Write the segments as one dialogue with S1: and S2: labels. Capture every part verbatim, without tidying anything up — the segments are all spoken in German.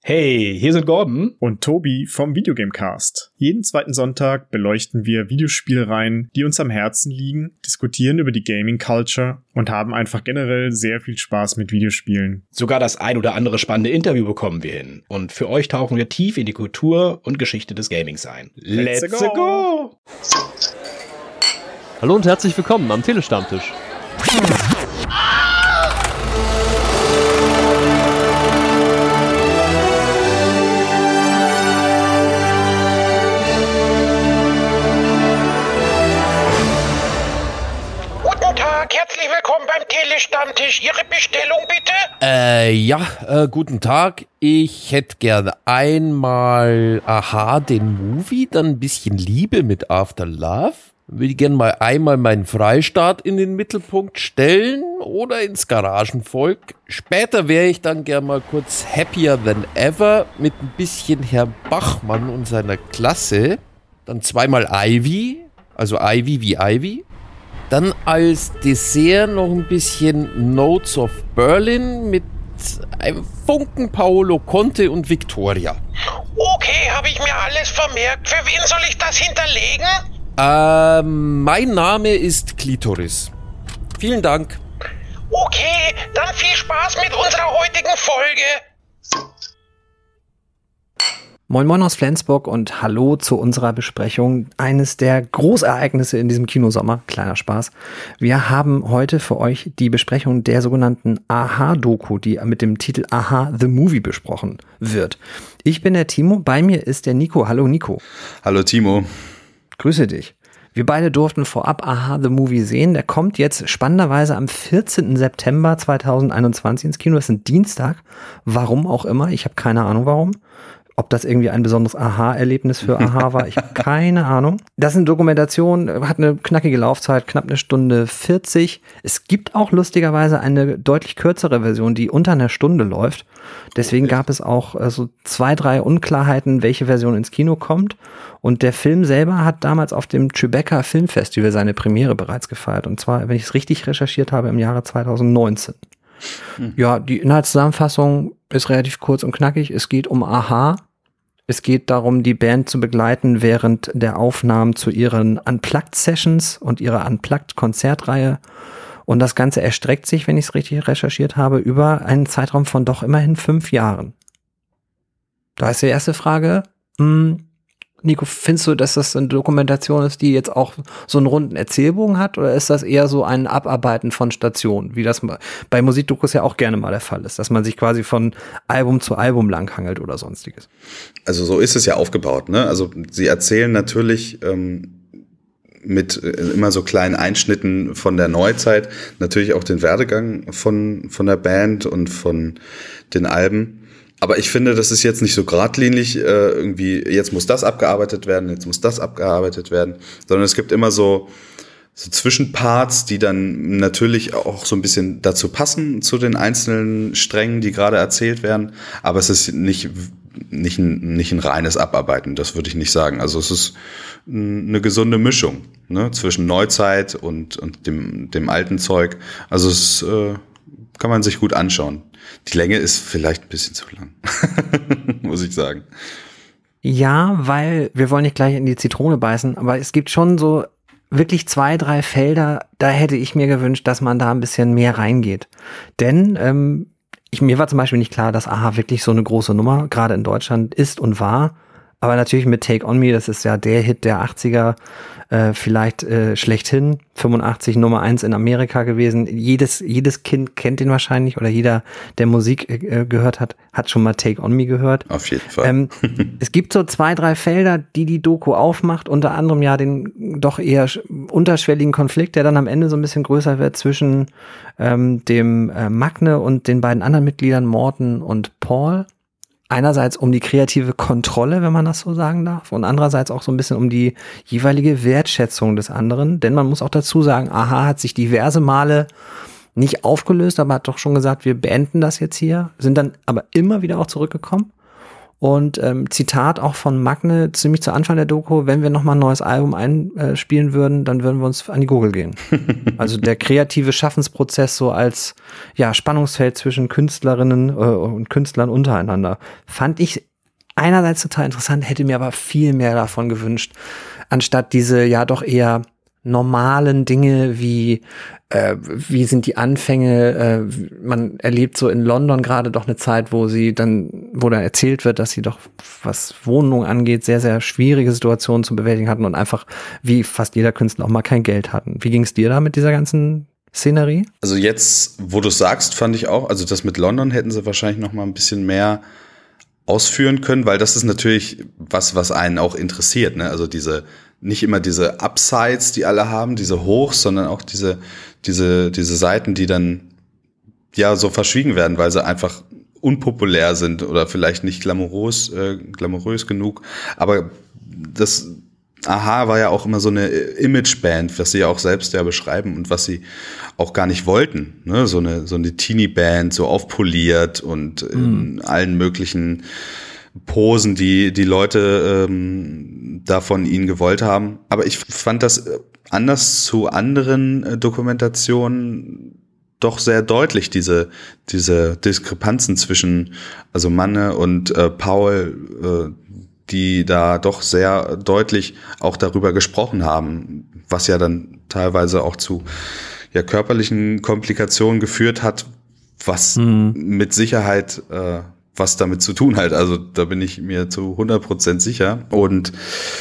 S1: Hey, hier sind Gordon
S2: und Tobi vom Videogamecast. Jeden zweiten Sonntag beleuchten wir Videospielreihen, die uns am Herzen liegen, diskutieren über die Gaming Culture und haben einfach generell sehr viel Spaß mit Videospielen.
S1: Sogar das ein oder andere spannende Interview bekommen wir hin. Und für euch tauchen wir tief in die Kultur und Geschichte des Gamings ein.
S2: Let's, Let's go. go!
S3: Hallo und herzlich willkommen am Telestammtisch.
S4: Herzlich willkommen beim Telestammtisch. Ihre Bestellung bitte?
S5: Äh, ja, äh, guten Tag. Ich hätte gerne einmal Aha, den Movie, dann ein bisschen Liebe mit After Love. Würde gerne mal einmal meinen Freistaat in den Mittelpunkt stellen oder ins Garagenvolk. Später wäre ich dann gerne mal kurz Happier Than Ever mit ein bisschen Herr Bachmann und seiner Klasse. Dann zweimal Ivy, also Ivy wie Ivy. Dann als Dessert noch ein bisschen Notes of Berlin mit einem Funken Paolo Conte und Victoria.
S4: Okay, habe ich mir alles vermerkt. Für wen soll ich das hinterlegen?
S5: Ähm, mein Name ist Klitoris. Vielen Dank.
S4: Okay, dann viel Spaß mit unserer heutigen Folge.
S6: Moin Moin aus Flensburg und hallo zu unserer Besprechung eines der Großereignisse in diesem Kinosommer. Kleiner Spaß. Wir haben heute für euch die Besprechung der sogenannten Aha-Doku, die mit dem Titel Aha, the Movie besprochen wird. Ich bin der Timo, bei mir ist der Nico. Hallo Nico.
S7: Hallo Timo.
S6: Grüße dich. Wir beide durften vorab Aha, the Movie sehen. Der kommt jetzt spannenderweise am vierzehnten September zweitausendeinundzwanzig ins Kino. Das ist ein Dienstag. Warum auch immer. Ich habe keine Ahnung warum. Ob das irgendwie ein besonderes Aha-Erlebnis für Aha war, ich habe keine Ahnung. Das ist eine Dokumentation, hat eine knackige Laufzeit, knapp eine Stunde vierzig. Es gibt auch lustigerweise eine deutlich kürzere Version, die unter einer Stunde läuft. Deswegen gab es auch äh, so zwei, drei Unklarheiten, welche Version ins Kino kommt. Und der Film selber hat damals auf dem Tribeca Filmfestival seine Premiere bereits gefeiert. Und zwar, wenn ich es richtig recherchiert habe, im Jahre zweitausendneunzehn. Hm. Ja, die Inhaltszusammenfassung ist relativ kurz und knackig. Es geht um Aha. Es geht darum, die Band zu begleiten während der Aufnahmen zu ihren Unplugged-Sessions und ihrer Unplugged-Konzertreihe. Und das Ganze erstreckt sich, wenn ich es richtig recherchiert habe, über einen Zeitraum von doch immerhin fünf Jahren. Da ist die erste Frage, mh, Nico, findest du, dass das eine Dokumentation ist, die jetzt auch so einen runden Erzählbogen hat, oder ist das eher so ein Abarbeiten von Stationen, wie das bei Musikdokus ja auch gerne mal der Fall ist, dass man sich quasi von Album zu Album langhangelt oder sonstiges?
S7: Also so ist es ja aufgebaut, ne? Also sie erzählen natürlich ähm, mit äh, immer so kleinen Einschnitten von der Neuzeit natürlich auch den Werdegang von von der Band und von den Alben. Aber ich finde, das ist jetzt nicht so geradlinig, äh, irgendwie, jetzt muss das abgearbeitet werden, jetzt muss das abgearbeitet werden, sondern es gibt immer so, so Zwischenparts, die dann natürlich auch so ein bisschen dazu passen, zu den einzelnen Strängen, die gerade erzählt werden. Aber es ist nicht, nicht, ein, nicht ein reines Abarbeiten, das würde ich nicht sagen. Also es ist eine gesunde Mischung, ne, zwischen Neuzeit und, und dem, dem alten Zeug. Also es äh, kann man sich gut anschauen. Die Länge ist vielleicht ein bisschen zu lang, muss ich sagen.
S6: Ja, weil wir wollen nicht gleich in die Zitrone beißen, aber es gibt schon so wirklich zwei, drei Felder, da hätte ich mir gewünscht, dass man da ein bisschen mehr reingeht. Denn ähm, ich, mir war zum Beispiel nicht klar, dass Aha wirklich so eine große Nummer gerade in Deutschland ist und war. Aber natürlich mit Take On Me, das ist ja der Hit der achtziger, äh, vielleicht äh, schlechthin, fünfundachtzig Nummer eins in Amerika gewesen. Jedes jedes Kind kennt den wahrscheinlich, oder jeder, der Musik äh, gehört hat, hat schon mal Take On Me gehört.
S7: Auf jeden Fall.
S6: Ähm, es gibt so zwei, drei Felder, die die Doku aufmacht, unter anderem ja den doch eher unterschwelligen Konflikt, der dann am Ende so ein bisschen größer wird zwischen ähm, dem äh, Magne und den beiden anderen Mitgliedern, Morten und Paul. Einerseits um die kreative Kontrolle, wenn man das so sagen darf, und andererseits auch so ein bisschen um die jeweilige Wertschätzung des anderen. Denn man muss auch dazu sagen, Aha hat sich diverse Male nicht aufgelöst, aber hat doch schon gesagt, wir beenden das jetzt hier, sind dann aber immer wieder auch zurückgekommen. Und ähm, Zitat auch von Magne, ziemlich zu Anfang der Doku, wenn wir nochmal ein neues Album einspielen würden, dann würden wir uns an die Gurgel gehen. Also der kreative Schaffensprozess so als ja Spannungsfeld zwischen Künstlerinnen äh, und Künstlern untereinander. Fand ich einerseits total interessant, hätte mir aber viel mehr davon gewünscht, anstatt diese ja doch eher normalen Dinge wie äh, wie sind die Anfänge, äh, man erlebt so in London gerade doch eine Zeit, wo sie dann, wo dann erzählt wird, dass sie doch, was Wohnungen angeht, sehr, sehr schwierige Situationen zu bewältigen hatten und einfach, wie fast jeder Künstler, auch mal kein Geld hatten. Wie ging es dir da mit dieser ganzen Szenerie?
S7: Also jetzt, wo du sagst, fand ich auch, also das mit London hätten sie wahrscheinlich noch mal ein bisschen mehr ausführen können, weil das ist natürlich was, was einen auch interessiert, ne? Also diese, nicht immer diese Upsides, die alle haben, diese Hochs, sondern auch diese, diese, diese Seiten, die dann ja so verschwiegen werden, weil sie einfach unpopulär sind oder vielleicht nicht glamourös, äh, glamourös genug. Aber das a-ha war ja auch immer so eine Imageband, was sie ja auch selbst ja beschreiben und was sie auch gar nicht wollten, ne? So eine, so eine Teenie-Band, so aufpoliert und in mm. allen möglichen Posen, die die Leute ähm, da von ihnen gewollt haben. Aber ich fand das anders zu anderen äh, Dokumentationen doch sehr deutlich, diese diese Diskrepanzen zwischen also Manne und äh, Paul, äh, die da doch sehr deutlich auch darüber gesprochen haben, was ja dann teilweise auch zu ja körperlichen Komplikationen geführt hat, was mhm. mit Sicherheit äh, was damit zu tun hat. Also da bin ich mir zu hundert Prozent sicher. Und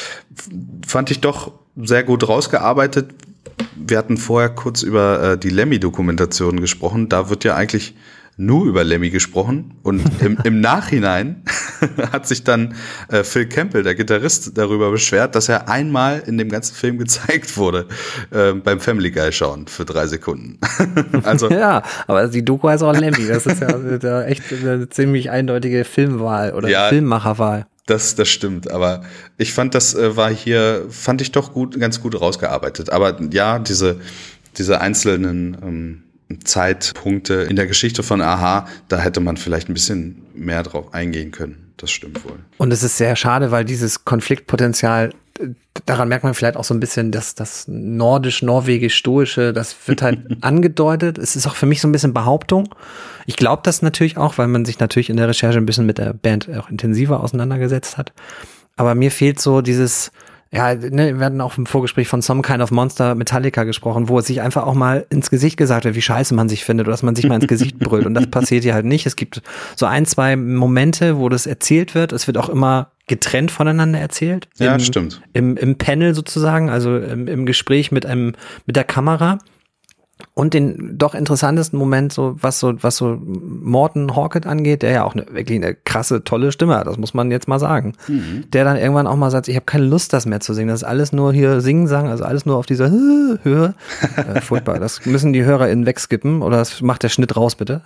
S7: fand ich doch sehr gut rausgearbeitet. Wir hatten vorher kurz über äh, die Lemmy-Dokumentation gesprochen. Da wird ja eigentlich nur über Lemmy gesprochen. Und im, im Nachhinein hat sich dann äh, Phil Campbell, der Gitarrist, darüber beschwert, dass er einmal in dem ganzen Film gezeigt wurde äh, beim Family Guy schauen für drei Sekunden. Also
S6: ja, aber die Doku heißt auch Lemmy. Das ist ja da echt eine ziemlich eindeutige Filmwahl oder ja, Filmmacherwahl.
S7: Das, das stimmt, aber ich fand, das äh, war hier, fand ich doch gut, ganz gut rausgearbeitet. Aber ja, diese, diese einzelnen ähm, Zeitpunkte in der Geschichte von a-ha, da hätte man vielleicht ein bisschen mehr drauf eingehen können. Das stimmt wohl.
S6: Und es ist sehr schade, weil dieses Konfliktpotenzial, daran merkt man vielleicht auch so ein bisschen, dass das nordisch-norwegisch-stoische, das wird halt angedeutet. Es ist auch für mich so ein bisschen Behauptung. Ich glaube das natürlich auch, weil man sich natürlich in der Recherche ein bisschen mit der Band auch intensiver auseinandergesetzt hat. Aber mir fehlt so dieses, ja, ne, wir hatten auch im Vorgespräch von Some Kind of Monster Metallica gesprochen, wo es sich einfach auch mal ins Gesicht gesagt wird, wie scheiße man sich findet oder dass man sich mal ins Gesicht brüllt. Und das passiert hier halt nicht. Es gibt so ein, zwei Momente, wo das erzählt wird. Es wird auch immer getrennt voneinander erzählt.
S7: Ja,
S6: im,
S7: stimmt.
S6: Im, im Panel sozusagen, also im, im Gespräch mit einem, mit der Kamera. Und den doch interessantesten Moment, so was so was so Morten Hawkett angeht, der ja auch eine, wirklich eine krasse, tolle Stimme hat, das muss man jetzt mal sagen. Mhm. Der dann irgendwann auch mal sagt, ich habe keine Lust, das mehr zu singen. Das ist alles nur hier Singen, Sang, also alles nur auf dieser Höhe. Äh, furchtbar. Das müssen die HörerInnen wegskippen oder das macht der Schnitt raus, bitte.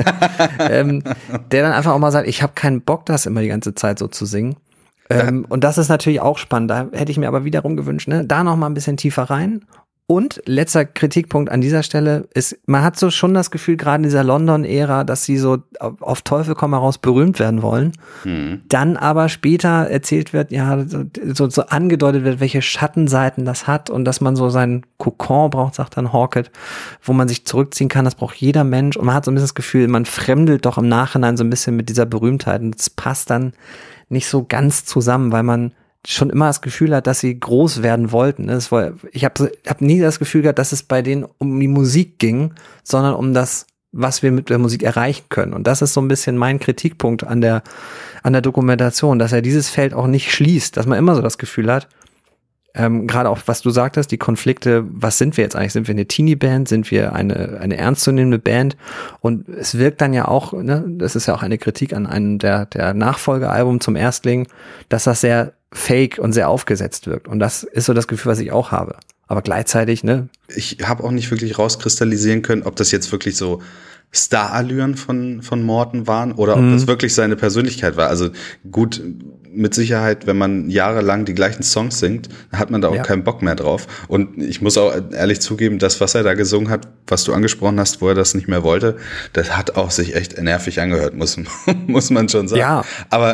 S6: ähm, der dann einfach auch mal sagt, ich habe keinen Bock, das immer die ganze Zeit so zu singen. Ähm, und das ist natürlich auch spannend. Da hätte ich mir aber wiederum gewünscht, ne, da noch mal ein bisschen tiefer rein. Und letzter Kritikpunkt an dieser Stelle ist, man hat so schon das Gefühl, gerade in dieser London-Ära, dass sie so auf Teufel komm heraus berühmt werden wollen. Hm. Dann aber später erzählt wird, ja, so, so angedeutet wird, welche Schattenseiten das hat und dass man so seinen Kokon braucht, sagt dann Hawkett, wo man sich zurückziehen kann, das braucht jeder Mensch. Und man hat so ein bisschen das Gefühl, man fremdelt doch im Nachhinein so ein bisschen mit dieser Berühmtheit. Und das passt dann nicht so ganz zusammen, weil man schon immer das Gefühl hat, dass sie groß werden wollten. Ich habe hab nie das Gefühl gehabt, dass es bei denen um die Musik ging, sondern um das, was wir mit der Musik erreichen können. Und das ist so ein bisschen mein Kritikpunkt an der, an der Dokumentation, dass er dieses Feld auch nicht schließt, dass man immer so das Gefühl hat, ähm, gerade auch, was du sagtest, die Konflikte, was sind wir jetzt eigentlich? Sind wir eine Teenie-Band? Sind wir eine, eine ernstzunehmende Band? Und es wirkt dann ja auch, ne, das ist ja auch eine Kritik an einem der, der Nachfolgealbum zum Erstling, dass das sehr fake und sehr aufgesetzt wirkt. Und das ist so das Gefühl, was ich auch habe. Aber gleichzeitig, ne?
S7: Ich habe auch nicht wirklich rauskristallisieren können, ob das jetzt wirklich so Star-Allüren von, von Morten waren oder ob mhm. das wirklich seine Persönlichkeit war. Also gut, mit Sicherheit, wenn man jahrelang die gleichen Songs singt, hat man da auch ja. keinen Bock mehr drauf. Und ich muss auch ehrlich zugeben, das, was er da gesungen hat, was du angesprochen hast, wo er das nicht mehr wollte, das hat auch sich echt nervig angehört, muss, muss man schon sagen.
S6: Ja.
S7: Aber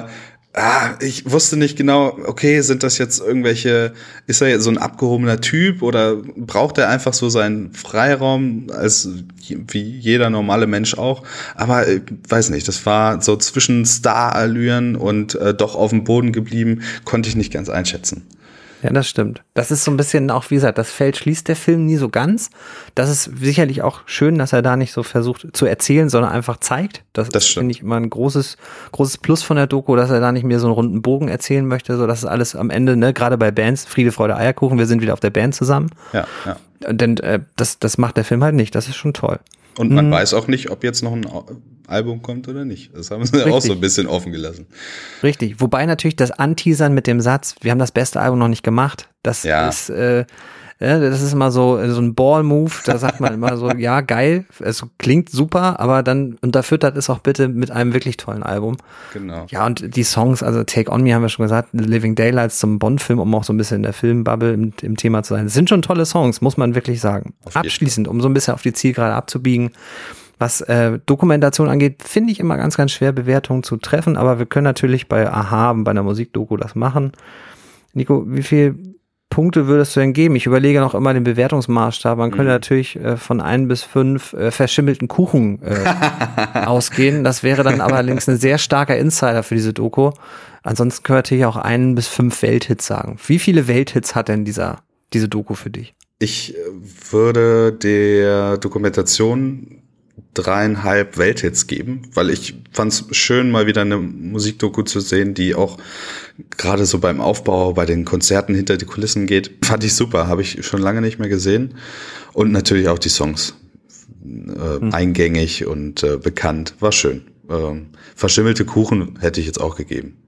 S7: Ah, ich wusste nicht genau, okay, sind das jetzt irgendwelche, ist er jetzt so ein abgehobener Typ oder braucht er einfach so seinen Freiraum als wie jeder normale Mensch auch? Aber ich weiß nicht, das war so zwischen Star-Allüren und äh, doch auf dem Boden geblieben, konnte ich nicht ganz einschätzen.
S6: Ja, das stimmt. Das ist so ein bisschen auch, wie gesagt, das Feld schließt der Film nie so ganz. Das ist sicherlich auch schön, dass er da nicht so versucht zu erzählen, sondern einfach zeigt. Das, das finde ich immer ein großes, großes Plus von der Doku, dass er da nicht mehr so einen runden Bogen erzählen möchte, so dass es alles am Ende, ne, gerade bei Bands, Friede, Freude, Eierkuchen, wir sind wieder auf der Band zusammen.
S7: Ja, ja.
S6: Denn äh, das, das macht der Film halt nicht. Das ist schon toll.
S7: Und man
S6: hm.
S7: weiß auch nicht, ob jetzt noch ein Album kommt oder nicht. Das haben sie Richtig. auch so ein bisschen offen gelassen.
S6: Richtig. Wobei natürlich das Anteasern mit dem Satz, wir haben das beste Album noch nicht gemacht, das ja. ist, äh, ja, das ist immer so, so ein Ball-Move, da sagt man immer so, ja, geil, es klingt super, aber dann unterfüttert es auch bitte mit einem wirklich tollen Album.
S7: Genau.
S6: Ja, und die Songs, also Take On Me haben wir schon gesagt, Living Daylights zum Bond-Film, um auch so ein bisschen in der Filmbubble im, im Thema zu sein. Das sind schon tolle Songs, muss man wirklich sagen. Abschließend, um so ein bisschen auf die Zielgerade abzubiegen, was äh, Dokumentation angeht, finde ich immer ganz, ganz schwer, Bewertungen zu treffen, aber wir können natürlich bei Aha und bei einer Musikdoku das machen. Nico, wie viel Punkte würdest du denn geben? Ich überlege noch immer den Bewertungsmaßstab. Man könnte mhm. natürlich äh, von ein bis fünf äh, verschimmelten Kuchen äh, ausgehen. Das wäre dann aber allerdings ein sehr starker Insider für diese Doku. Ansonsten können wir natürlich auch ein bis fünf Welthits sagen. Wie viele Welthits hat denn dieser, diese Doku für dich?
S7: Ich würde der Dokumentation dreieinhalb Welthits geben, weil ich fand es schön, mal wieder eine Musikdoku zu sehen, die auch gerade so beim Aufbau, bei den Konzerten hinter die Kulissen geht. Fand ich super, habe ich schon lange nicht mehr gesehen. Und natürlich auch die Songs. Äh, hm. Eingängig und äh, bekannt. War schön. Ähm, verschimmelte Kuchen hätte ich jetzt auch gegeben.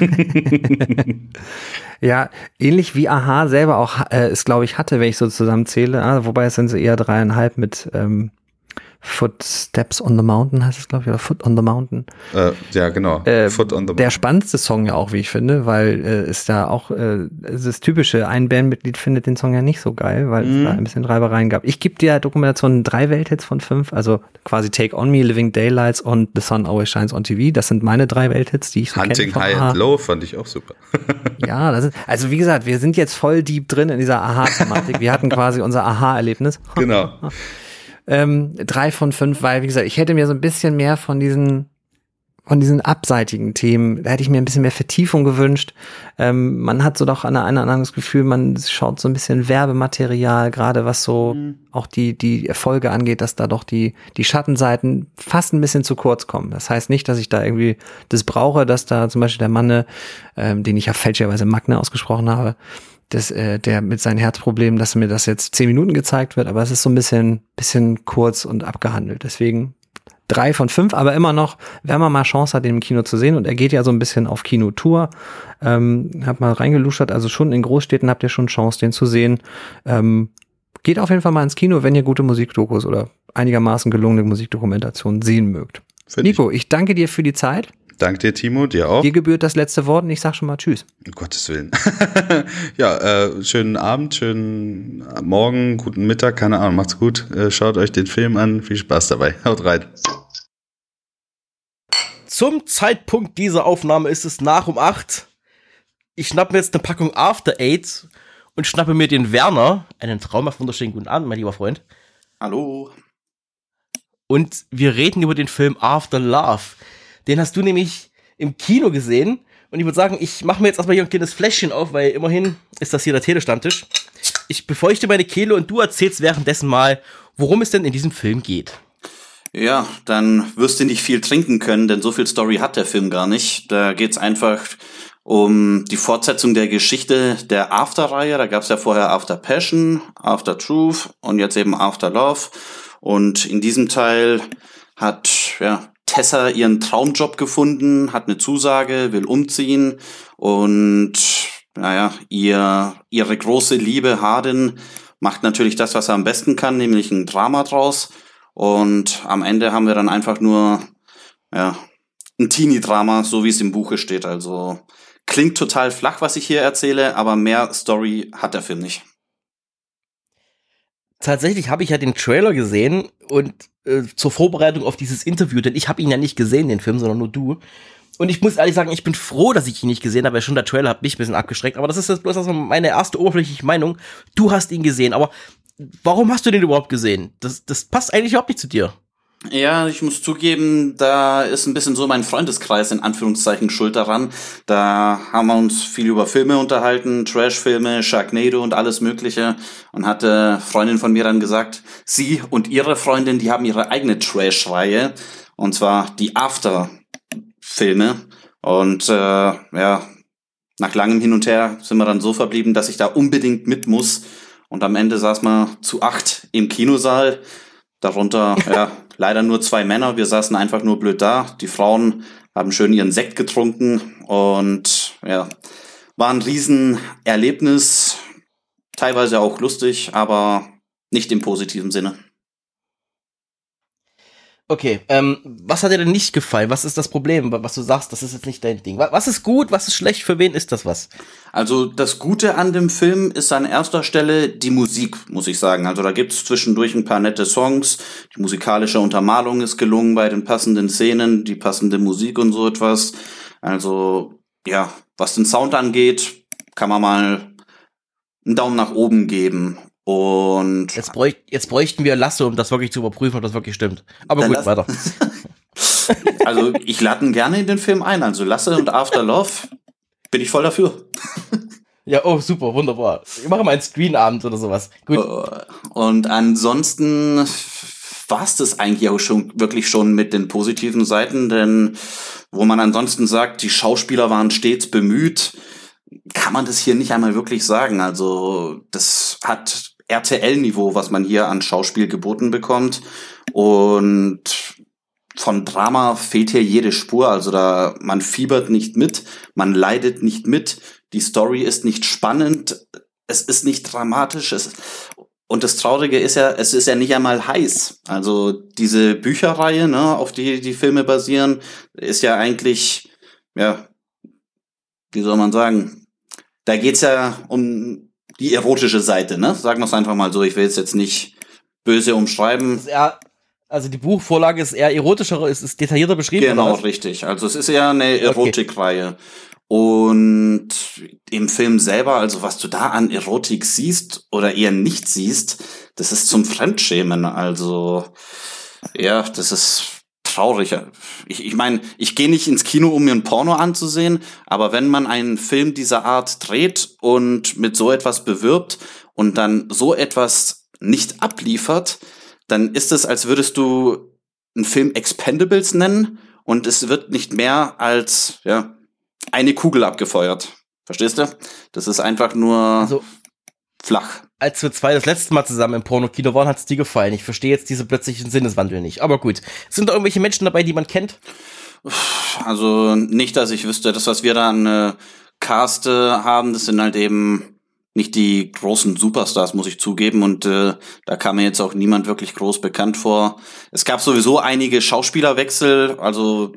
S6: Ja, ähnlich wie Aha selber auch äh, es, glaube ich, hatte, wenn ich so zusammenzähle. Ah, wobei es sind so eher dreieinhalb mit ähm Footsteps on the Mountain heißt es, glaube ich, oder Foot on the Mountain.
S7: Äh, ja, genau.
S6: Äh,
S7: Foot on the
S6: der spannendste Song ja auch, wie ich finde, weil äh, es da auch äh, das typische, ein Bandmitglied findet den Song ja nicht so geil, weil mm. es da ein bisschen Reibereien gab. Ich gebe der Dokumentation drei Welthits von fünf, also quasi Take On Me, Living Daylights und The Sun Always Shines on T V. Das sind meine drei Welthits, die ich so
S7: Hunting
S6: kenne.
S7: High and Low fand ich auch super.
S6: Ja, das ist, also wie gesagt, wir sind jetzt voll deep drin in dieser Aha-Thematik. Wir hatten quasi unser Aha-Erlebnis.
S7: Genau.
S6: Ähm, drei von fünf, weil, wie gesagt, ich hätte mir so ein bisschen mehr von diesen, von diesen abseitigen Themen, da hätte ich mir ein bisschen mehr Vertiefung gewünscht. Ähm, man hat so doch an einer anderen das Gefühl, man schaut so ein bisschen Werbematerial, gerade was so mhm. auch die, die Erfolge angeht, dass da doch die, die Schattenseiten fast ein bisschen zu kurz kommen. Das heißt nicht, dass ich da irgendwie das brauche, dass da zum Beispiel der Manne, ähm, den ich ja fälschlicherweise Magne ausgesprochen habe, Das, äh, der mit seinen Herzproblemen, dass mir das jetzt zehn Minuten gezeigt wird, aber es ist so ein bisschen, bisschen kurz und abgehandelt. Deswegen drei von fünf, aber immer noch, wenn man mal Chance hat, den im Kino zu sehen, und er geht ja so ein bisschen auf Kinotour, ähm, hab mal reingeluschert, also schon in Großstädten habt ihr schon Chance, den zu sehen. Ähm, geht auf jeden Fall mal ins Kino, wenn ihr gute Musikdokus oder einigermaßen gelungene Musikdokumentationen sehen mögt. Find Nico, ich. ich danke dir für die Zeit.
S7: Danke dir, Timo, dir auch.
S6: Dir gebührt das letzte Wort und ich sag schon mal Tschüss.
S7: Um Gottes Willen. Ja, äh, schönen Abend, schönen Morgen, guten Mittag, keine Ahnung, macht's gut. Äh, schaut euch den Film an, viel Spaß dabei. Haut rein.
S1: Zum Zeitpunkt dieser Aufnahme ist es nach um acht. Ich schnappe mir jetzt eine Packung After Eight und schnappe mir den Werner, einen traumhaft wunderschönen guten Abend, mein lieber Freund.
S8: Hallo.
S1: Und wir reden über den Film After Love. Den hast du nämlich im Kino gesehen. Und ich würde sagen, ich mache mir jetzt erstmal hier ein kleines Fläschchen auf, weil immerhin ist das hier der Telestammtisch. Ich befeuchte meine Kehle und du erzählst währenddessen mal, worum es denn in diesem Film geht.
S8: Ja, dann wirst du nicht viel trinken können, denn so viel Story hat der Film gar nicht. Da geht's einfach um die Fortsetzung der Geschichte der After-Reihe. Da gab's ja vorher After Passion, After Truth und jetzt eben After Love. Und in diesem Teil hat, ja, Tessa ihren Traumjob gefunden, hat eine Zusage, will umziehen und naja, ihr ihre große Liebe Hardin macht natürlich das, was er am besten kann, nämlich ein Drama draus. Und am Ende haben wir dann einfach nur ja ein Teenie-Drama, so wie es im Buche steht. Also klingt total flach, was ich hier erzähle, aber mehr Story hat der Film nicht.
S1: Tatsächlich habe ich ja den Trailer gesehen und äh, zur Vorbereitung auf dieses Interview, denn ich habe ihn ja nicht gesehen, den Film, sondern nur du. Und ich muss ehrlich sagen, ich bin froh, dass ich ihn nicht gesehen habe, weil schon der Trailer hat mich ein bisschen abgeschreckt. Aber das ist jetzt bloß also meine erste oberflächliche Meinung. Du hast ihn gesehen, aber warum hast du den überhaupt gesehen? Das, das passt eigentlich überhaupt nicht zu dir.
S8: Ja, ich muss zugeben, da ist ein bisschen so mein Freundeskreis in Anführungszeichen schuld daran. Da haben wir uns viel über Filme unterhalten, Trash-Filme, Sharknado und alles Mögliche. Und hatte Freundin von mir dann gesagt, sie und ihre Freundin, die haben ihre eigene Trash-Reihe. Und zwar die After-Filme. Und äh, ja, nach langem Hin und Her sind wir dann so verblieben, dass ich da unbedingt mit muss. Und am Ende saß man zu acht im Kinosaal. Darunter, ja, leider nur zwei Männer. Wir saßen einfach nur blöd da. Die Frauen haben schön ihren Sekt getrunken und ja, war ein Riesenerlebnis. Teilweise auch lustig, aber nicht im positiven Sinne.
S1: Okay, ähm, was hat dir denn nicht gefallen? Was ist das Problem, was du sagst, das ist jetzt nicht dein Ding? Was ist gut, was ist schlecht, für wen ist das was?
S8: Also das Gute an dem Film ist an erster Stelle die Musik, muss ich sagen. Also da gibt's zwischendurch ein paar nette Songs, die musikalische Untermalung ist gelungen bei den passenden Szenen, die passende Musik und so etwas. Also ja, was den Sound angeht, kann man mal einen Daumen nach oben geben. Und
S1: jetzt, bräuch, jetzt bräuchten wir Lasse, um das wirklich zu überprüfen, ob das wirklich stimmt. Aber gut, weiter.
S8: Also ich lade ihn gerne in den Film ein. Also Lasse und After Love bin ich voll dafür.
S1: Ja, oh, super, wunderbar. Ich mache mal einen Screenabend oder sowas. Gut.
S8: Und ansonsten war's das eigentlich auch schon wirklich schon mit den positiven Seiten, denn wo man ansonsten sagt, die Schauspieler waren stets bemüht, kann man das hier nicht einmal wirklich sagen. Also das hat R T L-Niveau, was man hier an Schauspiel geboten bekommt. Und von Drama fehlt hier jede Spur. Also da, man fiebert nicht mit, man leidet nicht mit, die Story ist nicht spannend, es ist nicht dramatisch. Es, und das Traurige ist ja, es ist ja nicht einmal heiß. Also diese Bücherreihe, ne, auf die die Filme basieren, ist ja eigentlich, ja, wie soll man sagen, da geht's ja um die erotische Seite, ne? Sagen wir es einfach mal so. Ich will es jetzt nicht böse umschreiben.
S1: Das ist eher, also die Buchvorlage ist eher erotischer, ist, ist detaillierter beschrieben.
S8: Genau, richtig. Also es ist ja eine Erotikreihe. Okay. Und im Film selber, also was du da an Erotik siehst oder eher nicht siehst, das ist zum Fremdschämen. Also ja, das ist traurig. Ich, ich meine, ich gehe nicht ins Kino, um mir ein Porno anzusehen, aber wenn man einen Film dieser Art dreht und mit so etwas bewirbt und dann so etwas nicht abliefert, dann ist es, als würdest du einen Film Expendables nennen und es wird nicht mehr als ja eine Kugel abgefeuert. Verstehst du? Das ist einfach nur also, flach.
S1: Als wir zwei das letzte Mal zusammen im Porno-Kino waren, hat es dir gefallen. Ich verstehe jetzt diesen plötzlichen Sinneswandel nicht. Aber gut. Sind da irgendwelche Menschen dabei, die man kennt?
S8: Also nicht, dass ich wüsste. Das, was wir da an äh, Cast äh, haben, das sind halt eben nicht die großen Superstars, muss ich zugeben. Und äh, da kam mir jetzt auch niemand wirklich groß bekannt vor. Es gab sowieso einige Schauspielerwechsel. Also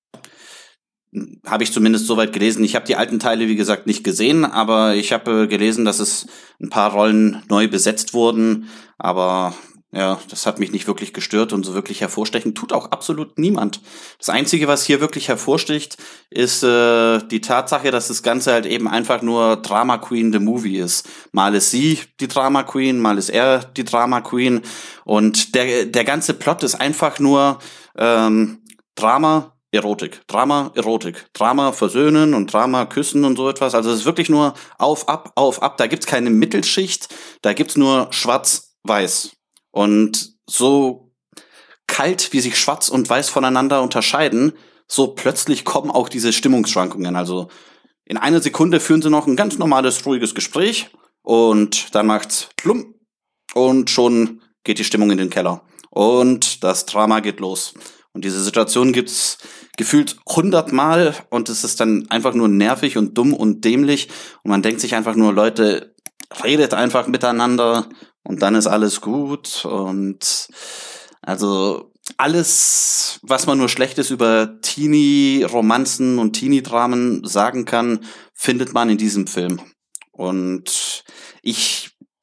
S8: habe ich zumindest soweit gelesen. Ich habe die alten Teile, wie gesagt, nicht gesehen, aber ich habe äh, gelesen, dass es ein paar Rollen neu besetzt wurden. Aber ja, das hat mich nicht wirklich gestört und so wirklich hervorstechen tut auch absolut niemand. Das Einzige, was hier wirklich hervorsticht, ist äh, die Tatsache, dass das Ganze halt eben einfach nur Drama Queen the Movie ist. Mal ist sie die Drama Queen, mal ist er die Drama Queen. Und der, der ganze Plot ist einfach nur ähm, Drama, Erotik, Drama, Erotik, Drama versöhnen und Drama küssen und so etwas. Also es ist wirklich nur auf, ab, auf, ab. Da gibt's keine Mittelschicht, da gibt's nur schwarz-weiß. Und so kalt, wie sich schwarz und weiß voneinander unterscheiden, so plötzlich kommen auch diese Stimmungsschwankungen. Also in einer Sekunde führen sie noch ein ganz normales, ruhiges Gespräch und dann macht's plumm und schon geht die Stimmung in den Keller. Und das Drama geht los. Und diese Situation gibt's gefühlt hundertmal und es ist dann einfach nur nervig und dumm und dämlich. Und man denkt sich einfach nur, Leute, redet einfach miteinander und dann ist alles gut. Und also alles, was man nur Schlechtes über Teenie-Romanzen und Teenie-Dramen sagen kann, findet man in diesem Film. Und ich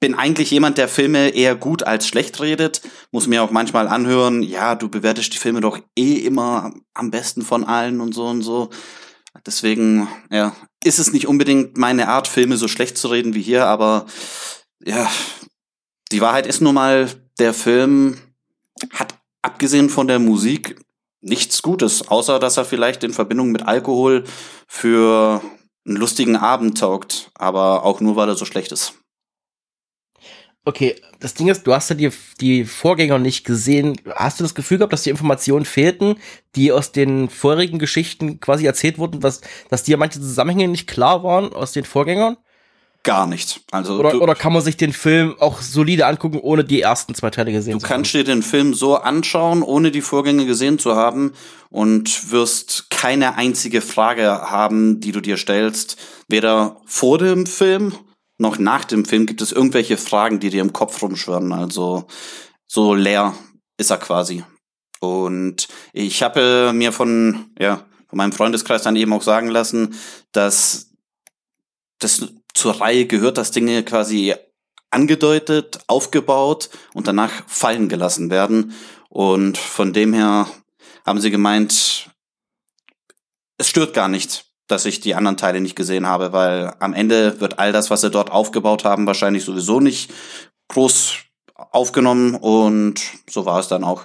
S8: bin eigentlich jemand, der Filme eher gut als schlecht redet, muss mir auch manchmal anhören, ja, du bewertest die Filme doch eh immer am besten von allen und so und so. Deswegen, ja, ist es nicht unbedingt meine Art, Filme so schlecht zu reden wie hier, aber ja, die Wahrheit ist nun mal, der Film hat abgesehen von der Musik nichts Gutes, außer dass er vielleicht in Verbindung mit Alkohol für einen lustigen Abend taugt, aber auch nur, weil er so schlecht ist.
S1: Okay, das Ding ist, du hast ja die, die Vorgänger nicht gesehen. Hast du das Gefühl gehabt, dass die Informationen fehlten, die aus den vorigen Geschichten quasi erzählt wurden, dass, dass dir manche Zusammenhänge nicht klar waren aus den Vorgängern?
S8: Gar nicht. Also
S1: oder,
S8: du,
S1: oder kann man sich den Film auch solide angucken, ohne die ersten zwei Teile gesehen zu haben?
S8: Du kannst dir den Film so anschauen, ohne die Vorgänge gesehen zu haben und wirst keine einzige Frage haben, die du dir stellst. Weder vor dem Film noch nach dem Film gibt es irgendwelche Fragen, die dir im Kopf rumschwirren. Also so leer ist er quasi. Und ich habe mir von, ja, von meinem Freundeskreis dann eben auch sagen lassen, dass das zur Reihe gehört, dass Dinge quasi angedeutet, aufgebaut und danach fallen gelassen werden. Und von dem her haben sie gemeint, es stört gar nicht, dass ich die anderen Teile nicht gesehen habe, weil am Ende wird all das, was sie dort aufgebaut haben, wahrscheinlich sowieso nicht groß aufgenommen und so war es dann auch.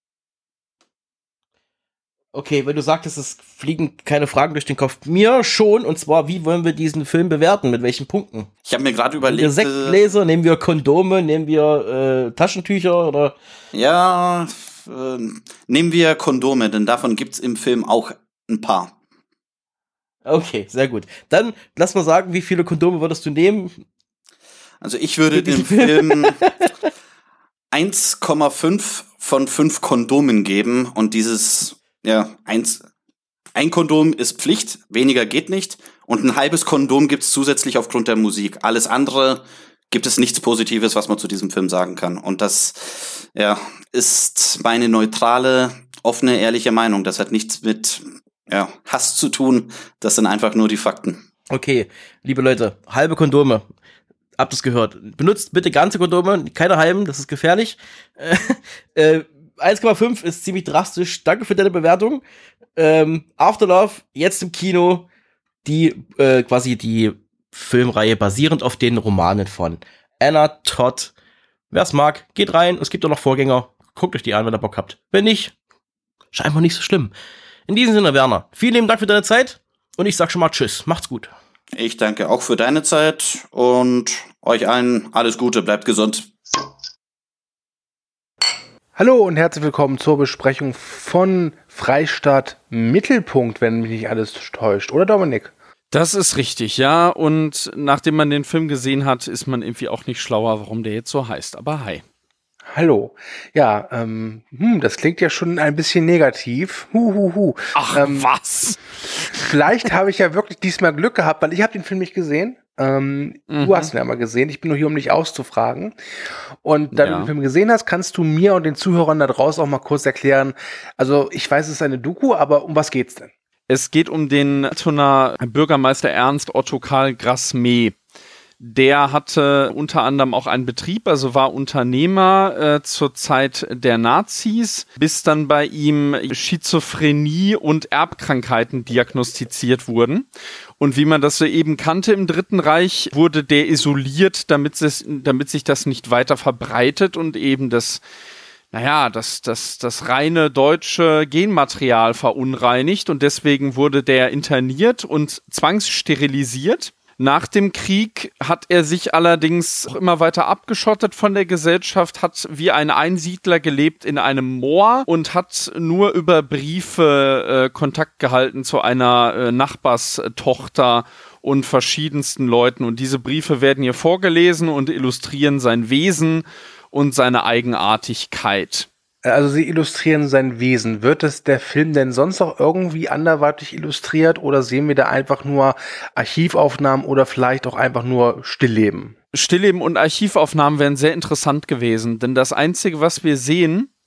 S1: Okay, wenn du sagtest, es fliegen keine Fragen durch den Kopf. Mir schon, und zwar, wie wollen wir diesen Film bewerten? Mit welchen Punkten?
S8: Ich habe mir gerade überlegt...
S1: Nehmen wir Sektgläser, nehmen wir Kondome, nehmen wir äh, Taschentücher oder...
S8: Ja, äh, nehmen wir Kondome, denn davon gibt's im Film auch ein paar.
S1: Okay, sehr gut. Dann lass mal sagen, wie viele Kondome würdest du nehmen?
S8: Also ich würde dem Film eins Komma fünf von fünf Kondomen geben und dieses... Ja, eins, ein Kondom ist Pflicht, weniger geht nicht. Und ein halbes Kondom gibt's zusätzlich aufgrund der Musik. Alles andere gibt es nichts Positives, was man zu diesem Film sagen kann. Und das, ja, ist meine neutrale, offene, ehrliche Meinung. Das hat nichts mit, ja, Hass zu tun. Das sind einfach nur die Fakten.
S1: Okay, liebe Leute, halbe Kondome. Habt ihr's gehört. Benutzt bitte ganze Kondome, keine halben, das ist gefährlich. äh, eins Komma fünf ist ziemlich drastisch. Danke für deine Bewertung. Ähm, Afterlove, jetzt im Kino, die äh, quasi die Filmreihe basierend auf den Romanen von Anna Todd. Wer's mag, geht rein. Es gibt auch noch Vorgänger. Guckt euch die an, wenn ihr Bock habt. Wenn nicht, scheinbar nicht so schlimm. In diesem Sinne, Werner, vielen lieben Dank für deine Zeit und ich sag schon mal Tschüss. Macht's gut.
S8: Ich danke auch für deine Zeit und euch allen alles Gute. Bleibt gesund.
S9: Hallo und herzlich willkommen zur Besprechung von Freistaat Mittelpunkt, wenn mich nicht alles täuscht. Oder Dominik?
S10: Das ist richtig, ja. Und nachdem man den Film gesehen hat, ist man irgendwie auch nicht schlauer, warum der jetzt so heißt. Aber hi.
S9: Hallo. Ja, ähm, hm, das klingt ja schon ein bisschen negativ. Hu, hu, hu.
S10: Ach, ähm, was?
S9: Vielleicht habe ich ja wirklich diesmal Glück gehabt, weil ich habe den Film nicht gesehen. Ähm, mhm. Du hast ihn ja mal gesehen. Ich bin nur hier, um dich auszufragen. Und da ja. du den Film gesehen hast, kannst du mir und den Zuhörern da draußen auch mal kurz erklären. Also ich weiß, es ist eine Doku, aber um was geht's denn?
S10: Es geht um den Altona Bürgermeister Ernst Otto Karl Grasmee. Der hatte unter anderem auch einen Betrieb, also war Unternehmer äh, zur Zeit der Nazis, bis dann bei ihm Schizophrenie und Erbkrankheiten diagnostiziert wurden. Und wie man das so eben kannte im Dritten Reich, wurde der isoliert, damit, es, damit sich das nicht weiter verbreitet und eben das, naja, das, das, das reine deutsche Genmaterial verunreinigt. Und deswegen wurde der interniert und zwangssterilisiert. Nach dem Krieg hat er sich allerdings auch immer weiter abgeschottet von der Gesellschaft, hat wie ein Einsiedler gelebt in einem Moor und hat nur über Briefe äh, Kontakt gehalten zu einer äh, Nachbarstochter und verschiedensten Leuten. Und diese Briefe werden hier vorgelesen und illustrieren sein Wesen und seine Eigenartigkeit.
S9: Also sie illustrieren sein Wesen. Wird es der Film denn sonst auch irgendwie anderweitig illustriert oder sehen wir da einfach nur Archivaufnahmen oder vielleicht auch einfach nur Stillleben?
S10: Stillleben und Archivaufnahmen wären sehr interessant gewesen, denn das Einzige, was wir sehen,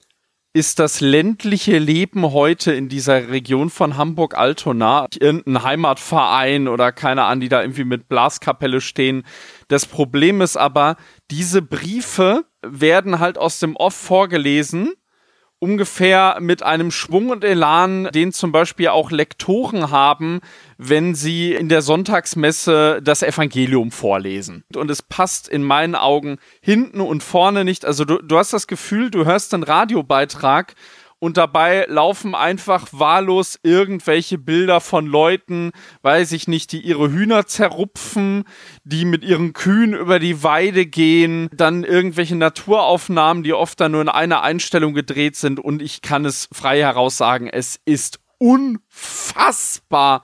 S10: ist das ländliche Leben heute in dieser Region von Hamburg-Altona, irgendein Heimatverein oder keine Ahnung, die da irgendwie mit Blaskapelle stehen. Das Problem ist aber, diese Briefe werden halt aus dem Off vorgelesen, ungefähr mit einem Schwung und Elan, den zum Beispiel auch Lektoren haben, wenn sie in der Sonntagsmesse das Evangelium vorlesen. Und es passt in meinen Augen hinten und vorne nicht. Also du, du hast das Gefühl, du hörst einen Radiobeitrag und dabei laufen einfach wahllos irgendwelche Bilder von Leuten, weiß ich nicht, die ihre Hühner zerrupfen, die mit ihren Kühen über die Weide gehen, dann irgendwelche Naturaufnahmen, die oft dann nur in einer Einstellung gedreht sind, und ich kann es frei heraus sagen, es ist unfassbar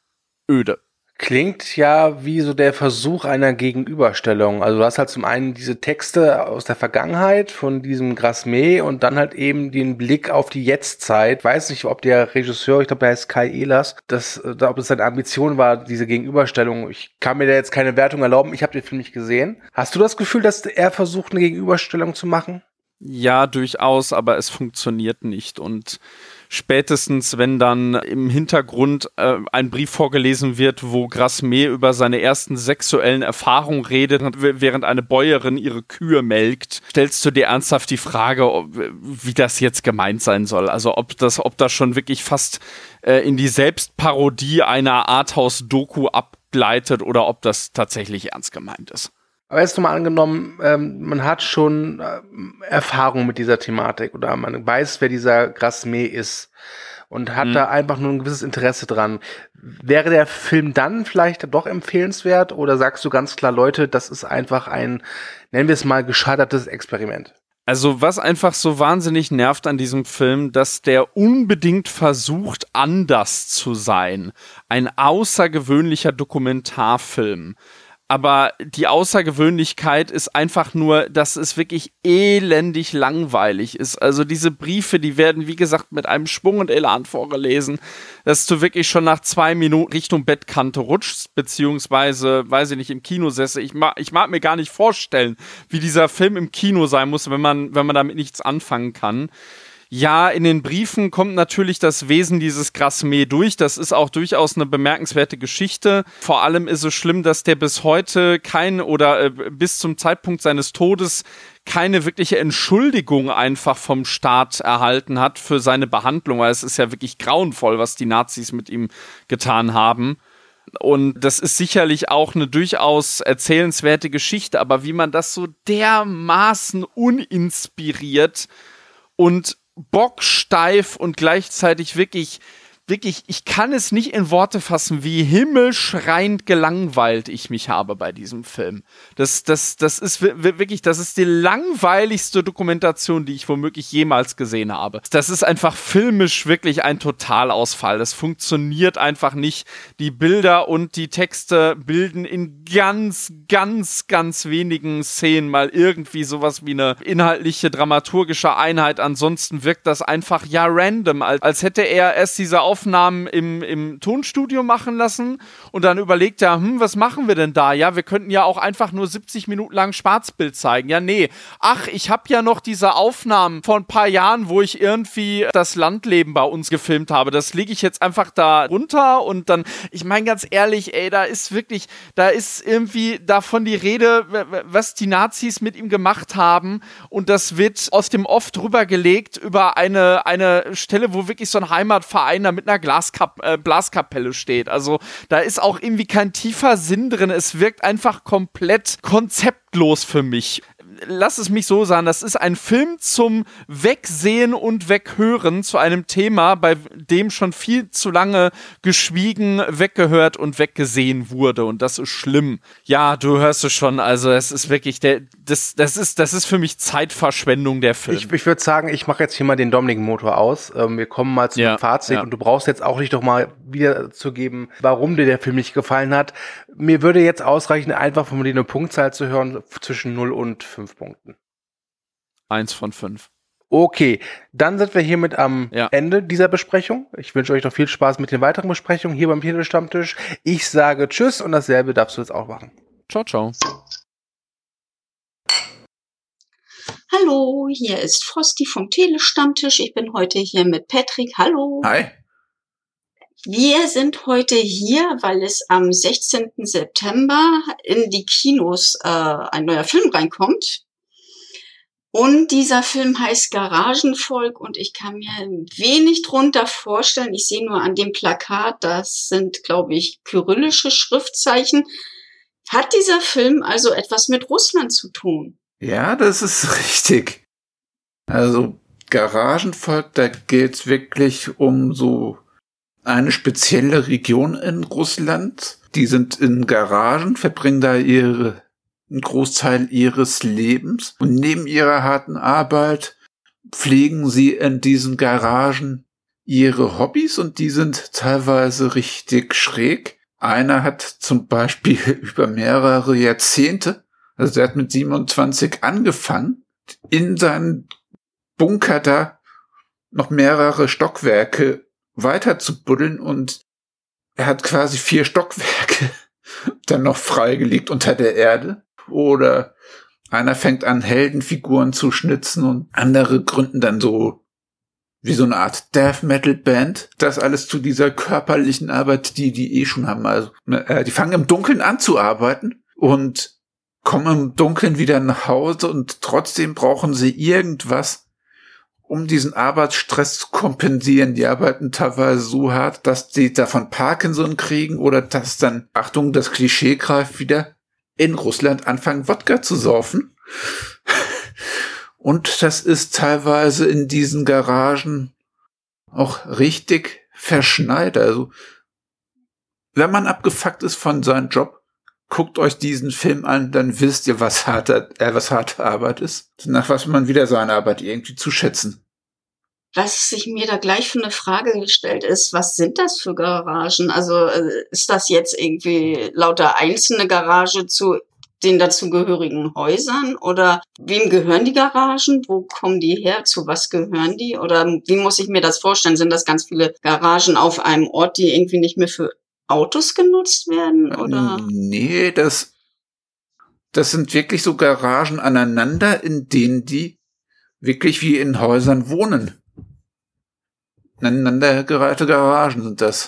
S10: öde.
S9: Klingt ja wie so der Versuch einer Gegenüberstellung. Also du hast halt zum einen diese Texte aus der Vergangenheit von diesem Grasmé und dann halt eben den Blick auf die Jetztzeit. Weiß nicht, ob der Regisseur, ich glaube, der heißt Kai Ehlers, das, ob das seine Ambition war, diese Gegenüberstellung. Ich kann mir da jetzt keine Wertung erlauben. Ich habe den Film nicht gesehen. Hast du das Gefühl, dass er versucht, eine Gegenüberstellung zu machen?
S10: Ja, durchaus, aber es funktioniert nicht. Und spätestens, wenn dann im Hintergrund äh, ein Brief vorgelesen wird, wo Grasmé über seine ersten sexuellen Erfahrungen redet, während eine Bäuerin ihre Kühe melkt, stellst du dir ernsthaft die Frage, ob, wie das jetzt gemeint sein soll. Also ob das, ob das schon wirklich fast äh, in die Selbstparodie einer Arthouse-Doku abgleitet oder ob das tatsächlich ernst gemeint ist.
S9: Aber jetzt nochmal angenommen, ähm, man hat schon ähm, Erfahrung mit dieser Thematik oder man weiß, wer dieser Grasmé ist und hat mhm. da einfach nur ein gewisses Interesse dran. Wäre der Film dann vielleicht doch empfehlenswert oder sagst du ganz klar, Leute, das ist einfach ein, nennen wir es mal, gescheitertes Experiment?
S10: Also was einfach so wahnsinnig nervt an diesem Film, dass der unbedingt versucht, anders zu sein. Ein außergewöhnlicher Dokumentarfilm. Aber die Außergewöhnlichkeit ist einfach nur, dass es wirklich elendig langweilig ist. Also diese Briefe, die werden, wie gesagt, mit einem Schwung und Elan vorgelesen, dass du wirklich schon nach zwei Minuten Richtung Bettkante rutschst, beziehungsweise, weiß ich nicht, im Kinosessel. Ich mag, ich mag mir gar nicht vorstellen, wie dieser Film im Kino sein muss, wenn man, wenn man damit nichts anfangen kann. Ja, in den Briefen kommt natürlich das Wesen dieses Grasmé durch. Das ist auch durchaus eine bemerkenswerte Geschichte. Vor allem ist es schlimm, dass der bis heute kein oder äh, bis zum Zeitpunkt seines Todes keine wirkliche Entschuldigung einfach vom Staat erhalten hat für seine Behandlung, weil es ist ja wirklich grauenvoll, was die Nazis mit ihm getan haben. Und das ist sicherlich auch eine durchaus erzählenswerte Geschichte, aber wie man das so dermaßen uninspiriert und bocksteif und gleichzeitig wirklich, wirklich, ich kann es nicht in Worte fassen, wie himmelschreiend gelangweilt ich mich habe bei diesem Film. Das, das, das ist wirklich, das ist die langweiligste Dokumentation, die ich womöglich jemals gesehen habe. Das ist einfach filmisch wirklich ein Totalausfall. Das funktioniert einfach nicht. Die Bilder und die Texte bilden in ganz, ganz, ganz wenigen Szenen mal irgendwie sowas wie eine inhaltliche, dramaturgische Einheit. Ansonsten wirkt das einfach ja random, als, als hätte er erst diese Aufnahmen im, im Tonstudio machen lassen und dann überlegt er, hm, was machen wir denn da? Ja, wir könnten ja auch einfach nur siebzig Minuten lang Schwarzbild zeigen. Ja, nee. Ach, ich habe ja noch diese Aufnahmen vor ein paar Jahren, wo ich irgendwie das Landleben bei uns gefilmt habe. Das lege ich jetzt einfach da runter und dann, ich meine ganz ehrlich, ey, da ist wirklich, da ist irgendwie davon die Rede, was die Nazis mit ihm gemacht haben, und das wird aus dem Off drüber gelegt über eine, eine Stelle, wo wirklich so ein Heimatverein da mit einer Glaskap- äh, Blaskapelle steht. Also da ist auch irgendwie kein tiefer Sinn drin. Es wirkt einfach komplett konzeptlos für mich. Lass es mich so sagen, das ist ein Film zum Wegsehen und Weghören zu einem Thema, bei dem schon viel zu lange geschwiegen, weggehört und weggesehen wurde, und das ist schlimm. Ja, du hörst es schon, also es ist wirklich, der, das, das, ist, das ist für mich Zeitverschwendung, der Film.
S9: Ich, ich würde sagen, ich mache jetzt hier mal den Dominik-Motor aus. Ähm, wir kommen mal zum ja, Fazit ja. Und du brauchst jetzt auch nicht doch mal wiederzugeben, warum dir der Film nicht gefallen hat. Mir würde jetzt ausreichen, einfach von dir eine Punktzahl zu hören zwischen null und fünf Punkten.
S10: Eins von fünf.
S9: Okay, dann sind wir hiermit am
S10: ja.
S9: Ende dieser Besprechung. Ich wünsche euch noch viel Spaß mit den weiteren Besprechungen hier beim Titelstammtisch. Ich sage Tschüss und dasselbe darfst du jetzt auch machen.
S10: Ciao, ciao.
S11: Hallo, hier ist Frosty vom Telestammtisch. Ich bin heute hier mit Patrick. Hallo.
S12: Hi.
S11: Wir sind heute hier, weil es am sechzehnten September in die Kinos äh, ein neuer Film reinkommt. Und dieser Film heißt Garagenvolk und ich kann mir wenig drunter vorstellen. Ich sehe nur an dem Plakat, das sind, glaube ich, kyrillische Schriftzeichen. Hat dieser Film also etwas mit Russland zu tun?
S12: Ja, das ist richtig. Also Garagenvolk, da geht's wirklich um so eine spezielle Region in Russland. Die sind in Garagen, verbringen da ihre, einen Großteil ihres Lebens. Und neben ihrer harten Arbeit pflegen sie in diesen Garagen ihre Hobbys und die sind teilweise richtig schräg. Einer hat zum Beispiel über mehrere Jahrzehnte, also der hat mit siebenundzwanzig angefangen, in seinem Bunker da noch mehrere Stockwerke weiter zu buddeln und er hat quasi vier Stockwerke dann noch freigelegt unter der Erde. Oder einer fängt an, Heldenfiguren zu schnitzen und andere gründen dann so wie so eine Art Death-Metal-Band. Das alles zu dieser körperlichen Arbeit, die die eh schon haben. Also äh, die fangen im Dunkeln an zu arbeiten und kommen im Dunkeln wieder nach Hause und trotzdem brauchen sie irgendwas, um diesen Arbeitsstress zu kompensieren. Die arbeiten teilweise so hart, dass sie davon Parkinson kriegen oder dass dann, Achtung, das Klischee greift wieder, in Russland anfangen, Wodka zu saufen. Und das ist teilweise in diesen Garagen auch richtig verschneit. Also, wenn man abgefuckt ist von seinem Job, guckt euch diesen Film an, dann wisst ihr, was harte, äh, was harte Arbeit ist. Nach was man wieder seine Arbeit irgendwie zu schätzen.
S11: Was sich mir da gleich für eine Frage gestellt ist, was sind das für Garagen? Also ist das jetzt irgendwie lauter einzelne Garage zu den dazugehörigen Häusern? Oder wem gehören die Garagen? Wo kommen die her? Zu was gehören die? Oder wie muss ich mir das vorstellen? Sind das ganz viele Garagen auf einem Ort, die irgendwie nicht mehr für Autos genutzt werden? Oder?
S12: Nee, das, das sind wirklich so Garagen aneinander, in denen die wirklich wie in Häusern wohnen. Aneinandergereihte Garagen sind das.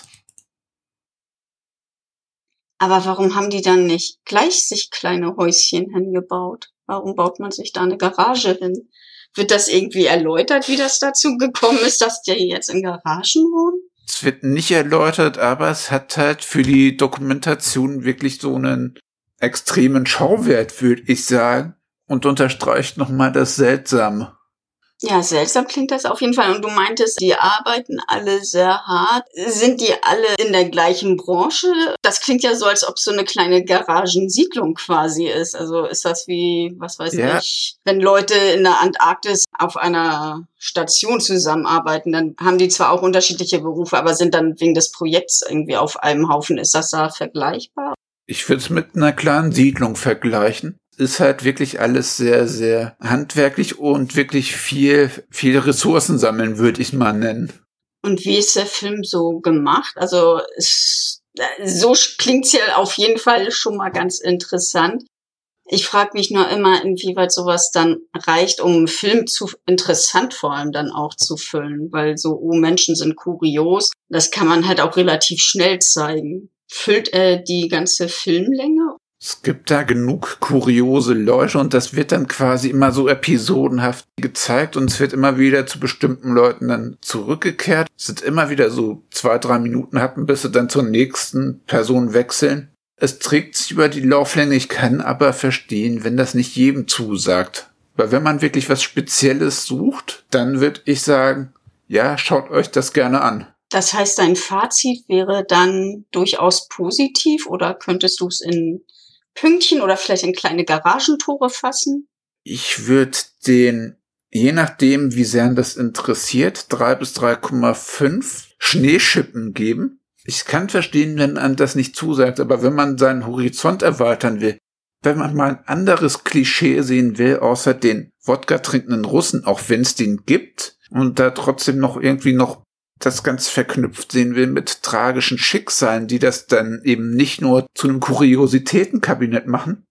S11: Aber warum haben die dann nicht gleich sich kleine Häuschen hingebaut? Warum baut man sich da eine Garage hin? Wird das irgendwie erläutert, wie das dazu gekommen ist, dass die jetzt in Garagen wohnen?
S12: Es wird nicht erläutert, aber es hat halt für die Dokumentation wirklich so einen extremen Schauwert, würde ich sagen, und unterstreicht nochmal das Seltsame.
S11: Ja, seltsam klingt das auf jeden Fall. Und du meintest, die arbeiten alle sehr hart. Sind die alle in der gleichen Branche? Das klingt ja so, als ob so eine kleine Garagensiedlung quasi ist. Also ist das wie, was weiß ja. ich, wenn Leute in der Antarktis auf einer Station zusammenarbeiten, dann haben die zwar auch unterschiedliche Berufe, aber sind dann wegen des Projekts irgendwie auf einem Haufen. Ist das da vergleichbar?
S12: Ich würde es mit einer kleinen Siedlung vergleichen. Ist halt wirklich alles sehr, sehr handwerklich und wirklich viel, viel Ressourcen sammeln, würde ich mal nennen.
S11: Und wie ist der Film so gemacht? Also es, so klingt's ja auf jeden Fall schon mal ganz interessant. Ich frage mich nur immer, inwieweit sowas dann reicht, um einen Film zu interessant vor allem dann auch zu füllen. Weil so, oh, Menschen sind kurios, das kann man halt auch relativ schnell zeigen. Füllt er die ganze Filmlänge?
S12: Es gibt da genug kuriose Leute und das wird dann quasi immer so episodenhaft gezeigt und es wird immer wieder zu bestimmten Leuten dann zurückgekehrt. Es sind immer wieder so zwei, drei Minuten hatten, bis sie dann zur nächsten Person wechseln. Es trägt sich über die Lauflänge, ich kann aber verstehen, wenn das nicht jedem zusagt. Weil wenn man wirklich was Spezielles sucht, dann würde ich sagen, ja, schaut euch das gerne an.
S11: Das heißt, dein Fazit wäre dann durchaus positiv oder könntest du es in Pünktchen oder vielleicht in kleine Garagentore fassen?
S12: Ich würde den, je nachdem, wie sehr das interessiert, drei bis drei Komma fünf Schneeschippen geben. Ich kann verstehen, wenn einem das nicht zusagt, aber wenn man seinen Horizont erweitern will, wenn man mal ein anderes Klischee sehen will, außer den Wodka trinkenden Russen, auch wenn es den gibt, und da trotzdem noch irgendwie noch das ganz verknüpft sehen will mit tragischen Schicksalen, die das dann eben nicht nur zu einem Kuriositätenkabinett machen,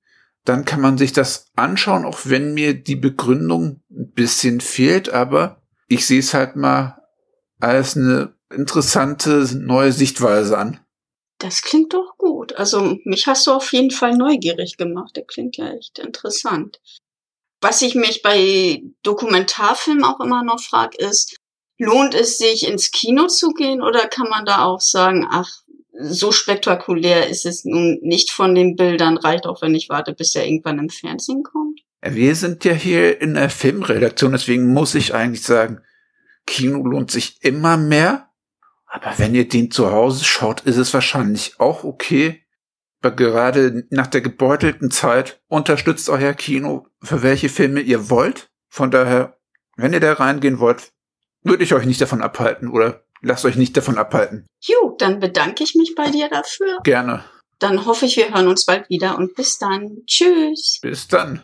S12: dann kann man sich das anschauen, auch wenn mir die Begründung ein bisschen fehlt, aber ich sehe es halt mal als eine interessante neue Sichtweise an.
S11: Das klingt doch gut. Also mich hast du auf jeden Fall neugierig gemacht. Der klingt ja echt interessant. Was ich mich bei Dokumentarfilmen auch immer noch frage, ist, lohnt es sich ins Kino zu gehen oder kann man da auch sagen, ach, so spektakulär ist es nun nicht von den Bildern, reicht auch, wenn ich warte, bis er irgendwann im Fernsehen kommt?
S12: Wir sind ja hier in der Filmredaktion, deswegen muss ich eigentlich sagen, Kino lohnt sich immer mehr. Aber wenn ihr den zu Hause schaut, ist es wahrscheinlich auch okay. Aber gerade nach der gebeutelten Zeit unterstützt euer Kino, für welche Filme ihr wollt. Von daher, wenn ihr da reingehen wollt, würde ich euch nicht davon abhalten oder lasst euch nicht davon abhalten.
S11: Jo, dann bedanke ich mich bei dir dafür.
S12: Gerne.
S11: Dann hoffe ich, wir hören uns bald wieder und bis dann. Tschüss.
S12: Bis dann.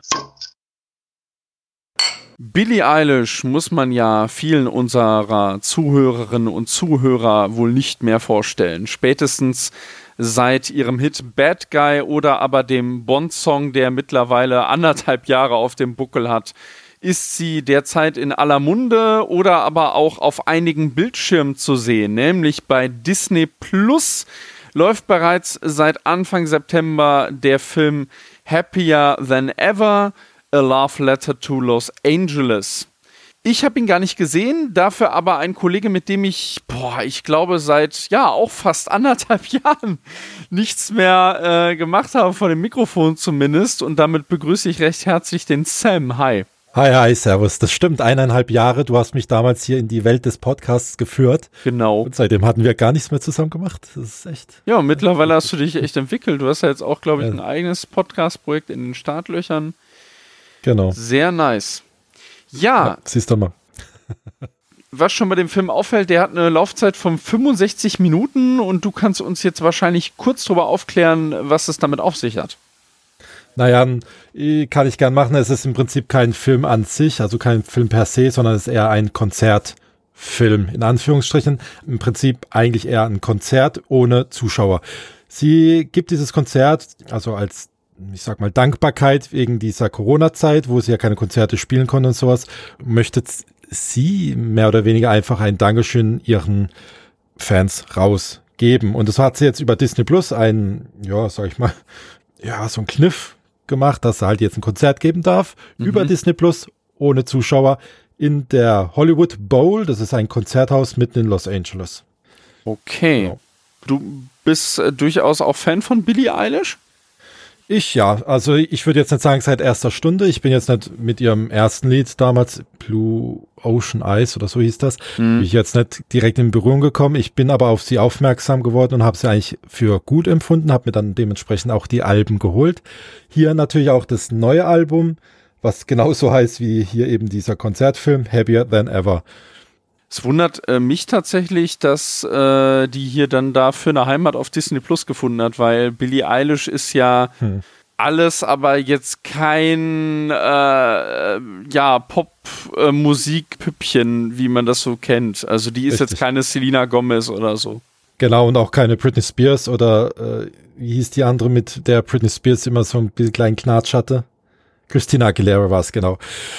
S10: Billie Eilish muss man ja vielen unserer Zuhörerinnen und Zuhörer wohl nicht mehr vorstellen. Spätestens seit ihrem Hit Bad Guy oder aber dem Bond-Song, der mittlerweile anderthalb Jahre auf dem Buckel hat, ist sie derzeit in aller Munde oder aber auch auf einigen Bildschirmen zu sehen, nämlich bei Disney Plus läuft bereits seit Anfang September der Film Happier Than Ever, A Love Letter to Los Angeles. Ich habe ihn gar nicht gesehen, dafür aber ein Kollege, mit dem ich, boah, ich glaube seit, ja, auch fast anderthalb Jahren nichts mehr äh, gemacht habe, vor dem Mikrofon zumindest. Und damit begrüße ich recht herzlich den Sam. Hi.
S13: Hi, hi, servus. Das stimmt, eineinhalb Jahre. Du hast mich damals hier in die Welt des Podcasts geführt.
S10: Genau.
S13: Und seitdem hatten wir gar nichts mehr zusammen gemacht. Das ist echt.
S10: Ja, mittlerweile hast du dich echt entwickelt. Du hast ja jetzt auch, glaube ich, ein eigenes Podcast-Projekt in den Startlöchern.
S13: Genau.
S10: Sehr nice. Ja.
S13: ja siehst du mal.
S10: Was schon bei dem Film auffällt, der hat eine Laufzeit von fünfundsechzig Minuten und du kannst uns jetzt wahrscheinlich kurz darüber aufklären, was es damit auf sich hat.
S13: Naja, kann ich gern machen. Es ist im Prinzip kein Film an sich, also kein Film per se, sondern es ist eher ein Konzertfilm, in Anführungsstrichen. Im Prinzip eigentlich eher ein Konzert ohne Zuschauer. Sie gibt dieses Konzert, also als, ich sag mal, Dankbarkeit wegen dieser Corona-Zeit, wo sie ja keine Konzerte spielen konnte und sowas, möchte sie mehr oder weniger einfach ein Dankeschön ihren Fans rausgeben. Und das hat sie jetzt über Disney Plus ein, ja, sag ich mal, ja, so ein Kniff gemacht, dass er halt jetzt ein Konzert geben darf, mhm. über Disney Plus, ohne Zuschauer, in der Hollywood Bowl. Das ist ein Konzerthaus mitten in Los Angeles.
S10: Okay. Genau. Du bist äh, durchaus auch Fan von Billie Eilish?
S13: Ich ja, also ich würde jetzt nicht sagen seit erster Stunde. Ich bin jetzt nicht mit ihrem ersten Lied damals, Blue Ocean Eyes oder so hieß das, mhm. bin ich jetzt nicht direkt in Berührung gekommen. Ich bin aber auf sie aufmerksam geworden und habe sie eigentlich für gut empfunden, habe mir dann dementsprechend auch die Alben geholt. Hier natürlich auch das neue Album, was genauso heißt wie hier eben dieser Konzertfilm, Happier Than Ever.
S10: Es wundert äh, mich tatsächlich, dass äh, die hier dann dafür eine Heimat auf Disney Plus gefunden hat, weil Billie Eilish ist ja hm. alles, aber jetzt kein äh, ja, Pop-Musik-Püppchen, äh, wie man das so kennt. Also die ist Richtig. Jetzt keine Selena Gomez oder so.
S13: Genau, und auch keine Britney Spears oder äh, wie hieß die andere, mit der Britney Spears immer so ein bisschen kleinen Knatsch hatte? Christina Aguilera war es, genau.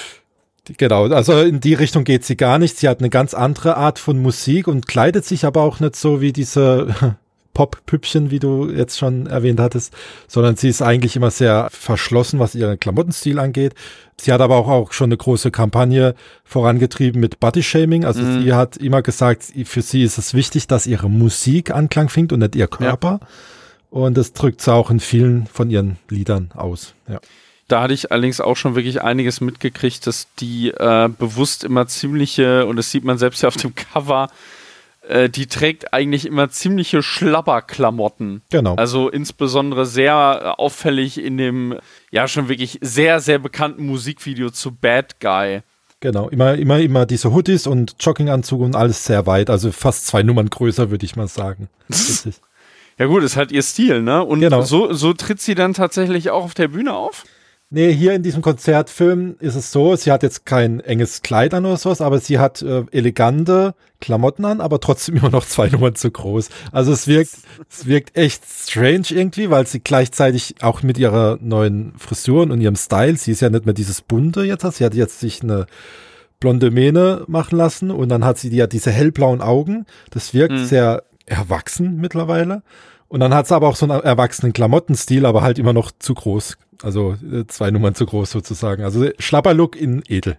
S13: Genau, also in die Richtung geht sie gar nicht. Sie hat eine ganz andere Art von Musik und kleidet sich aber auch nicht so wie diese Pop-Püppchen, wie du jetzt schon erwähnt hattest, sondern sie ist eigentlich immer sehr verschlossen, was ihren Klamottenstil angeht. Sie hat aber auch, auch schon eine große Kampagne vorangetrieben mit Body-Shaming. Also mhm. sie hat immer gesagt, für sie ist es wichtig, dass ihre Musik Anklang findet und nicht ihr Körper. Ja. Und das drückt sie auch in vielen von ihren Liedern aus, ja.
S10: Da hatte ich allerdings auch schon wirklich einiges mitgekriegt, dass die äh, bewusst immer ziemliche, und das sieht man selbst ja auf dem Cover, äh, die trägt eigentlich immer ziemliche Schlabberklamotten.
S13: Genau.
S10: Also insbesondere sehr auffällig in dem, ja schon wirklich sehr, sehr bekannten Musikvideo zu Bad Guy.
S13: Genau, immer, immer, immer diese Hoodies und Jogginganzug und alles sehr weit, also fast zwei Nummern größer, würde ich mal sagen. Richtig.
S10: Ja gut, ist halt ihr Stil, ne? Und
S13: genau.
S10: so, so tritt sie dann tatsächlich auch auf der Bühne auf?
S13: Nee, hier in diesem Konzertfilm ist es so, sie hat jetzt kein enges Kleid an oder sowas, aber sie hat äh, elegante Klamotten an, aber trotzdem immer noch zwei Nummern zu groß. Also es wirkt, es wirkt echt strange irgendwie, weil sie gleichzeitig auch mit ihrer neuen Frisur und ihrem Style, sie ist ja nicht mehr dieses Bunte jetzt, sie hat jetzt sich eine blonde Mähne machen lassen und dann hat sie ja diese hellblauen Augen. Das wirkt mhm. sehr erwachsen mittlerweile. Und dann hat sie aber auch so einen erwachsenen Klamottenstil, aber halt immer noch zu groß. Also äh, zwei Nummern zu groß sozusagen. Also Schlapperlook in edel.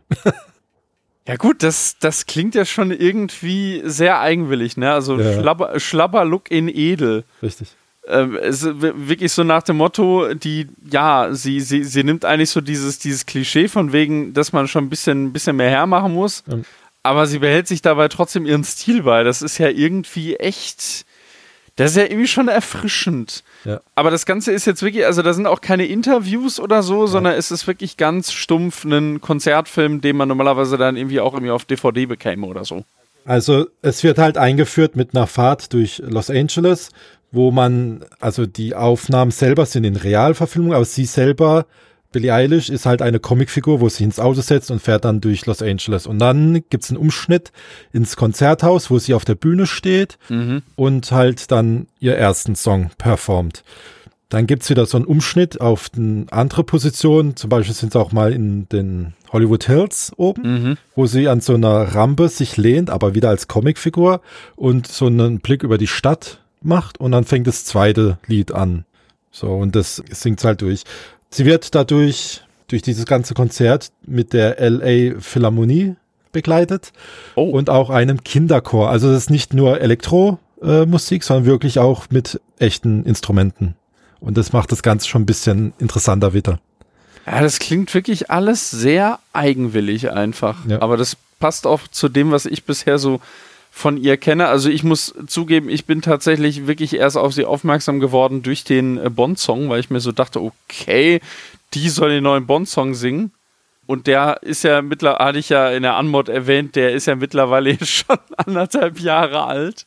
S10: Ja gut, das, das klingt ja schon irgendwie sehr eigenwillig, ne? Also ja. Schlapper, Schlapperlook in edel.
S13: Richtig.
S10: Ähm, es ist wirklich so nach dem Motto, die, ja, sie, sie, sie nimmt eigentlich so dieses, dieses Klischee von wegen, dass man schon ein bisschen, ein bisschen mehr hermachen muss, mhm. aber sie behält sich dabei trotzdem ihren Stil bei. Das ist ja irgendwie echt, das ist ja irgendwie schon erfrischend. Ja. Aber das Ganze ist jetzt wirklich, also da sind auch keine Interviews oder so, ja. sondern es ist wirklich ganz stumpf ein Konzertfilm, den man normalerweise dann irgendwie auch irgendwie auf D V D bekäme oder so.
S13: Also es wird halt eingeführt mit einer Fahrt durch Los Angeles, wo man, also die Aufnahmen selber sind in Realverfilmung, aber sie selber, Billie Eilish, ist halt eine Comicfigur, wo sie ins Auto setzt und fährt dann durch Los Angeles. Und dann gibt's einen Umschnitt ins Konzerthaus, wo sie auf der Bühne steht mhm. und halt dann ihr ersten Song performt. Dann gibt's wieder so einen Umschnitt auf eine andere Position, zum Beispiel sind sie auch mal in den Hollywood Hills oben, mhm. wo sie an so einer Rampe sich lehnt, aber wieder als Comicfigur und so einen Blick über die Stadt macht und dann fängt das zweite Lied an. So, und das singt halt durch. Sie wird dadurch, durch dieses ganze Konzert mit der L A Philharmonie begleitet oh. und auch einem Kinderchor. Also das ist nicht nur Elektromusik, äh, sondern wirklich auch mit echten Instrumenten. Und das macht das Ganze schon ein bisschen interessanter wieder.
S10: Ja, das klingt wirklich alles sehr eigenwillig einfach. Ja. Aber das passt auch zu dem, was ich bisher so von ihr kenne. Also ich muss zugeben, ich bin tatsächlich wirklich erst auf sie aufmerksam geworden durch den äh, Bond-Song, weil ich mir so dachte, okay, die soll den neuen Bond-Song singen. Und der ist ja mittlerweile, hatte ich ja in der Anmod erwähnt, der ist ja mittlerweile schon anderthalb Jahre alt.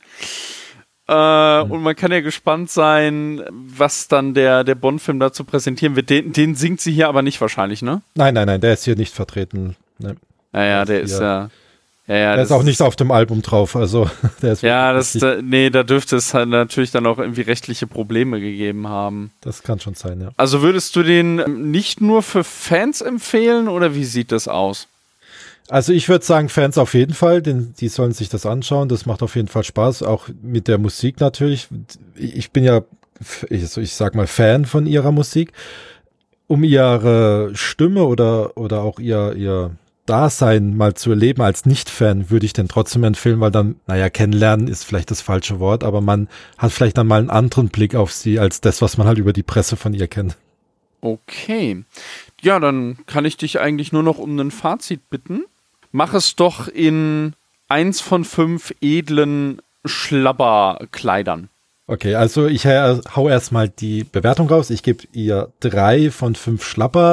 S10: Äh, mhm. Und man kann ja gespannt sein, was dann der, der Bond-Film dazu präsentieren wird. Den, den singt sie hier aber nicht wahrscheinlich, ne?
S13: Nein, nein, nein, der ist hier nicht vertreten. Nee.
S10: Naja, der ist ja... Ja, ja,
S13: der ist auch nicht auf dem Album drauf, also der ist
S10: ja, das, da, nee, da dürfte es halt natürlich dann auch irgendwie rechtliche Probleme gegeben haben.
S13: Das kann schon sein, ja.
S10: Also würdest du den nicht nur für Fans empfehlen oder wie sieht das aus?
S13: Also ich würde sagen, Fans auf jeden Fall, denn die sollen sich das anschauen, das macht auf jeden Fall Spaß, auch mit der Musik natürlich. Ich bin ja, ich, ich sag mal, Fan von ihrer Musik. Um ihre Stimme oder, oder auch ihr, ihr Dasein mal zu erleben als Nicht-Fan, würde ich den trotzdem empfehlen, weil dann, naja, kennenlernen ist vielleicht das falsche Wort, aber man hat vielleicht dann mal einen anderen Blick auf sie, als das, was man halt über die Presse von ihr kennt.
S10: Okay. Ja, dann kann ich dich eigentlich nur noch um ein Fazit bitten. Mach es doch in eins von fünf edlen Schlabberkleidern.
S13: Okay, also ich hau erstmal die Bewertung raus. Ich gebe ihr drei von fünf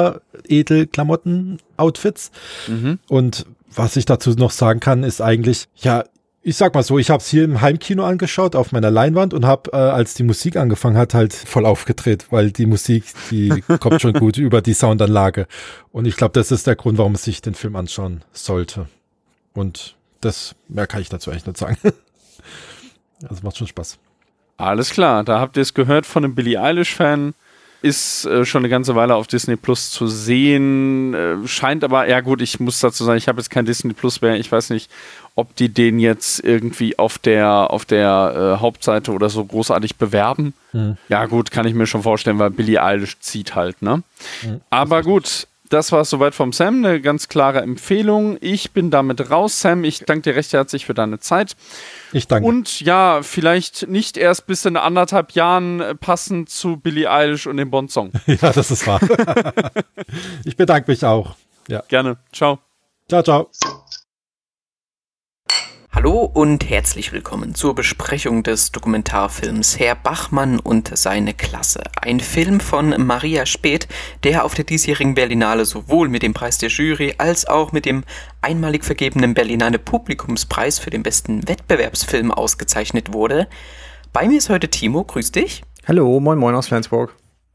S13: Schlapper-Edel-Klamotten-Outfits. Mhm. Und was ich dazu noch sagen kann, ist eigentlich, ja, ich sag mal so, ich habe es hier im Heimkino angeschaut auf meiner Leinwand und habe, äh, als die Musik angefangen hat, halt voll aufgedreht, weil die Musik, die kommt schon gut über die Soundanlage. Und ich glaube, das ist der Grund, warum man sich den Film anschauen sollte. Und das, mehr kann ich dazu eigentlich nicht sagen. Also macht schon Spaß.
S10: Alles klar, da habt ihr es gehört von einem Billie Eilish-Fan. Ist äh, schon eine ganze Weile auf Disney Plus zu sehen. Äh, scheint aber, ja gut, ich muss dazu sagen, ich habe jetzt kein Disney Plus mehr. Ich weiß nicht, ob die den jetzt irgendwie auf der, auf der äh, Hauptseite oder so großartig bewerben. Mhm. Ja gut, kann ich mir schon vorstellen, weil Billie Eilish zieht halt, ne? Mhm. Aber gut, das war es soweit vom Sam. Eine ganz klare Empfehlung. Ich bin damit raus, Sam. Ich danke dir recht herzlich für deine Zeit.
S13: Ich danke.
S10: Und ja, vielleicht nicht erst bis in anderthalb Jahren passend zu Billie Eilish und dem Bond-Song.
S13: Ja, das ist wahr. Ich bedanke mich auch. Ja.
S10: Gerne. Ciao.
S13: Ciao, ciao.
S14: Hallo und herzlich willkommen zur Besprechung des Dokumentarfilms Herr Bachmann und seine Klasse. Ein Film von Maria Späth, der auf der diesjährigen Berlinale sowohl mit dem Preis der Jury als auch mit dem einmalig vergebenen Berlinale Publikumspreis für den besten Wettbewerbsfilm ausgezeichnet wurde. Bei mir ist heute Timo, grüß dich.
S6: Hallo, moin moin aus Flensburg.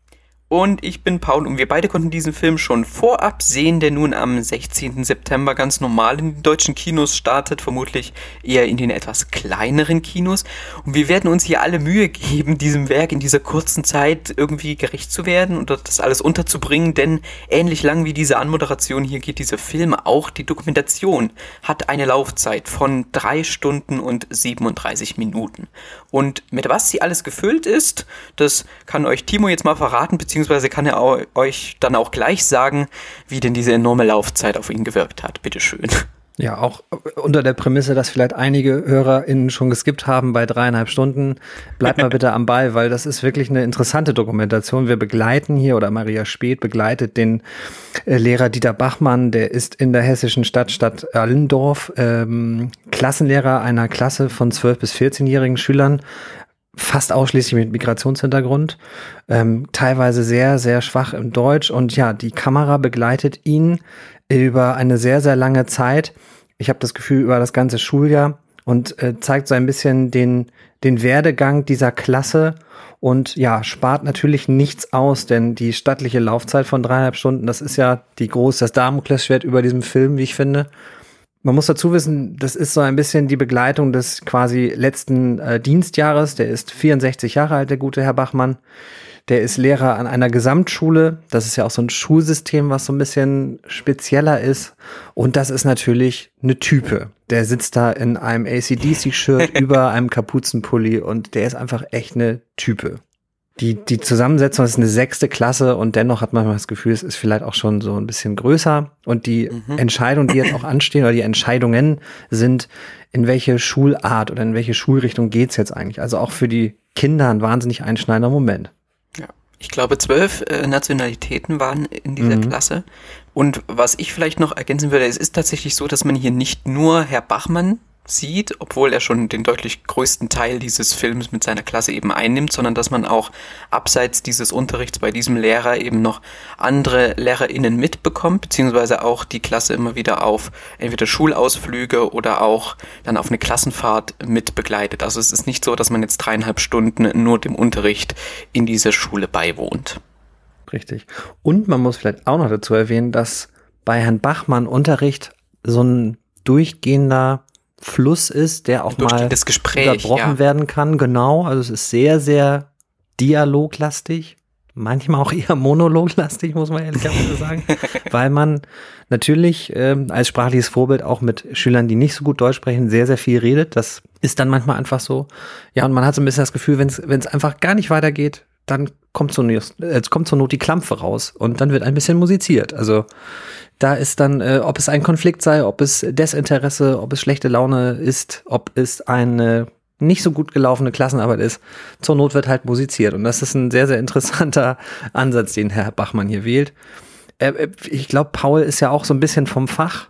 S14: Und ich bin Paul und wir beide konnten diesen Film schon vorab sehen, der nun am sechzehnten September ganz normal in den deutschen Kinos startet, vermutlich eher in den etwas kleineren Kinos. Und wir werden uns hier alle Mühe geben, diesem Werk in dieser kurzen Zeit irgendwie gerecht zu werden und das alles unterzubringen, denn ähnlich lang wie diese Anmoderation hier geht dieser Film auch. Die Dokumentation hat eine Laufzeit von drei Stunden und siebenunddreißig Minuten. Und mit was sie alles gefüllt ist, das kann euch Timo jetzt mal verraten, beziehungsweise Beziehungsweise kann er au- euch dann auch gleich sagen, wie denn diese enorme Laufzeit auf ihn gewirkt hat. Bitteschön.
S6: Ja, auch unter der Prämisse, dass vielleicht einige HörerInnen schon geskippt haben bei dreieinhalb Stunden. Bleibt mal bitte am Ball, weil das ist wirklich eine interessante Dokumentation. Wir begleiten hier, oder Maria Speth begleitet den äh, Lehrer Dieter Bachmann, der ist in der hessischen Stadt Stadt Allendorf ähm, Klassenlehrer einer Klasse von zwölf- bis vierzehnjährigen Schülern, fast ausschließlich mit Migrationshintergrund, ähm, teilweise sehr, sehr schwach im Deutsch. Und ja, die Kamera begleitet ihn über eine sehr, sehr lange Zeit. Ich habe das Gefühl, über das ganze Schuljahr und äh, zeigt so ein bisschen den, den Werdegang dieser Klasse und ja, spart natürlich nichts aus, denn die stattliche Laufzeit von dreieinhalb Stunden, das ist ja die groß, das Damoklesschwert über diesem Film, wie ich finde. Man muss dazu wissen, das ist so ein bisschen die Begleitung des quasi letzten äh, Dienstjahres. Der ist vierundsechzig Jahre alt, der gute Herr Bachmann. Der ist Lehrer an einer Gesamtschule. Das ist ja auch so ein Schulsystem, was so ein bisschen spezieller ist. Und das ist natürlich eine Type. Der sitzt da in einem A C D C-Shirt über einem Kapuzenpulli und der ist einfach echt eine Type. Die, die Zusammensetzung ist eine sechste Klasse und dennoch hat man das Gefühl, es ist vielleicht auch schon so ein bisschen größer. Und die mhm. Entscheidungen, die jetzt auch anstehen, oder die Entscheidungen sind, in welche Schulart oder in welche Schulrichtung geht's jetzt eigentlich? Also auch für die Kinder ein wahnsinnig einschneidender Moment.
S14: Ja, ich glaube, zwölf äh, Nationalitäten waren in dieser mhm. Klasse. Und was ich vielleicht noch ergänzen würde, es ist tatsächlich so, dass man hier nicht nur Herr Bachmann sieht, obwohl er schon den deutlich größten Teil dieses Films mit seiner Klasse eben einnimmt, sondern dass man auch abseits dieses Unterrichts bei diesem Lehrer eben noch andere LehrerInnen mitbekommt, beziehungsweise auch die Klasse immer wieder auf entweder Schulausflüge oder auch dann auf eine Klassenfahrt mit begleitet. Also es ist nicht so, dass man jetzt dreieinhalb Stunden nur dem Unterricht in dieser Schule beiwohnt.
S6: Richtig. Und man muss vielleicht auch noch dazu erwähnen, dass bei Herrn Bachmann Unterricht so ein durchgehender Fluss ist, der auch mal
S14: Gespräch,
S6: unterbrochen
S14: ja.
S6: werden kann. Genau, also es ist sehr, sehr dialoglastig, manchmal auch eher monologlastig, muss man ehrlicherweise sagen, weil man natürlich ähm, als sprachliches Vorbild auch mit Schülern, die nicht so gut Deutsch sprechen, sehr, sehr viel redet. Das ist dann manchmal einfach so. Ja, und man hat so ein bisschen das Gefühl, wenn es einfach gar nicht weitergeht, dann kommt zur, äh, kommt zur Not die Klampfe raus und dann wird ein bisschen musiziert. Also da ist dann, äh, ob es ein Konflikt sei, ob es Desinteresse, ob es schlechte Laune ist, ob es eine nicht so gut gelaufene Klassenarbeit ist, zur Not wird halt musiziert. Und das ist ein sehr, sehr interessanter Ansatz, den Herr Bachmann hier wählt. Äh, ich glaube, Paul ist ja auch so ein bisschen vom Fach.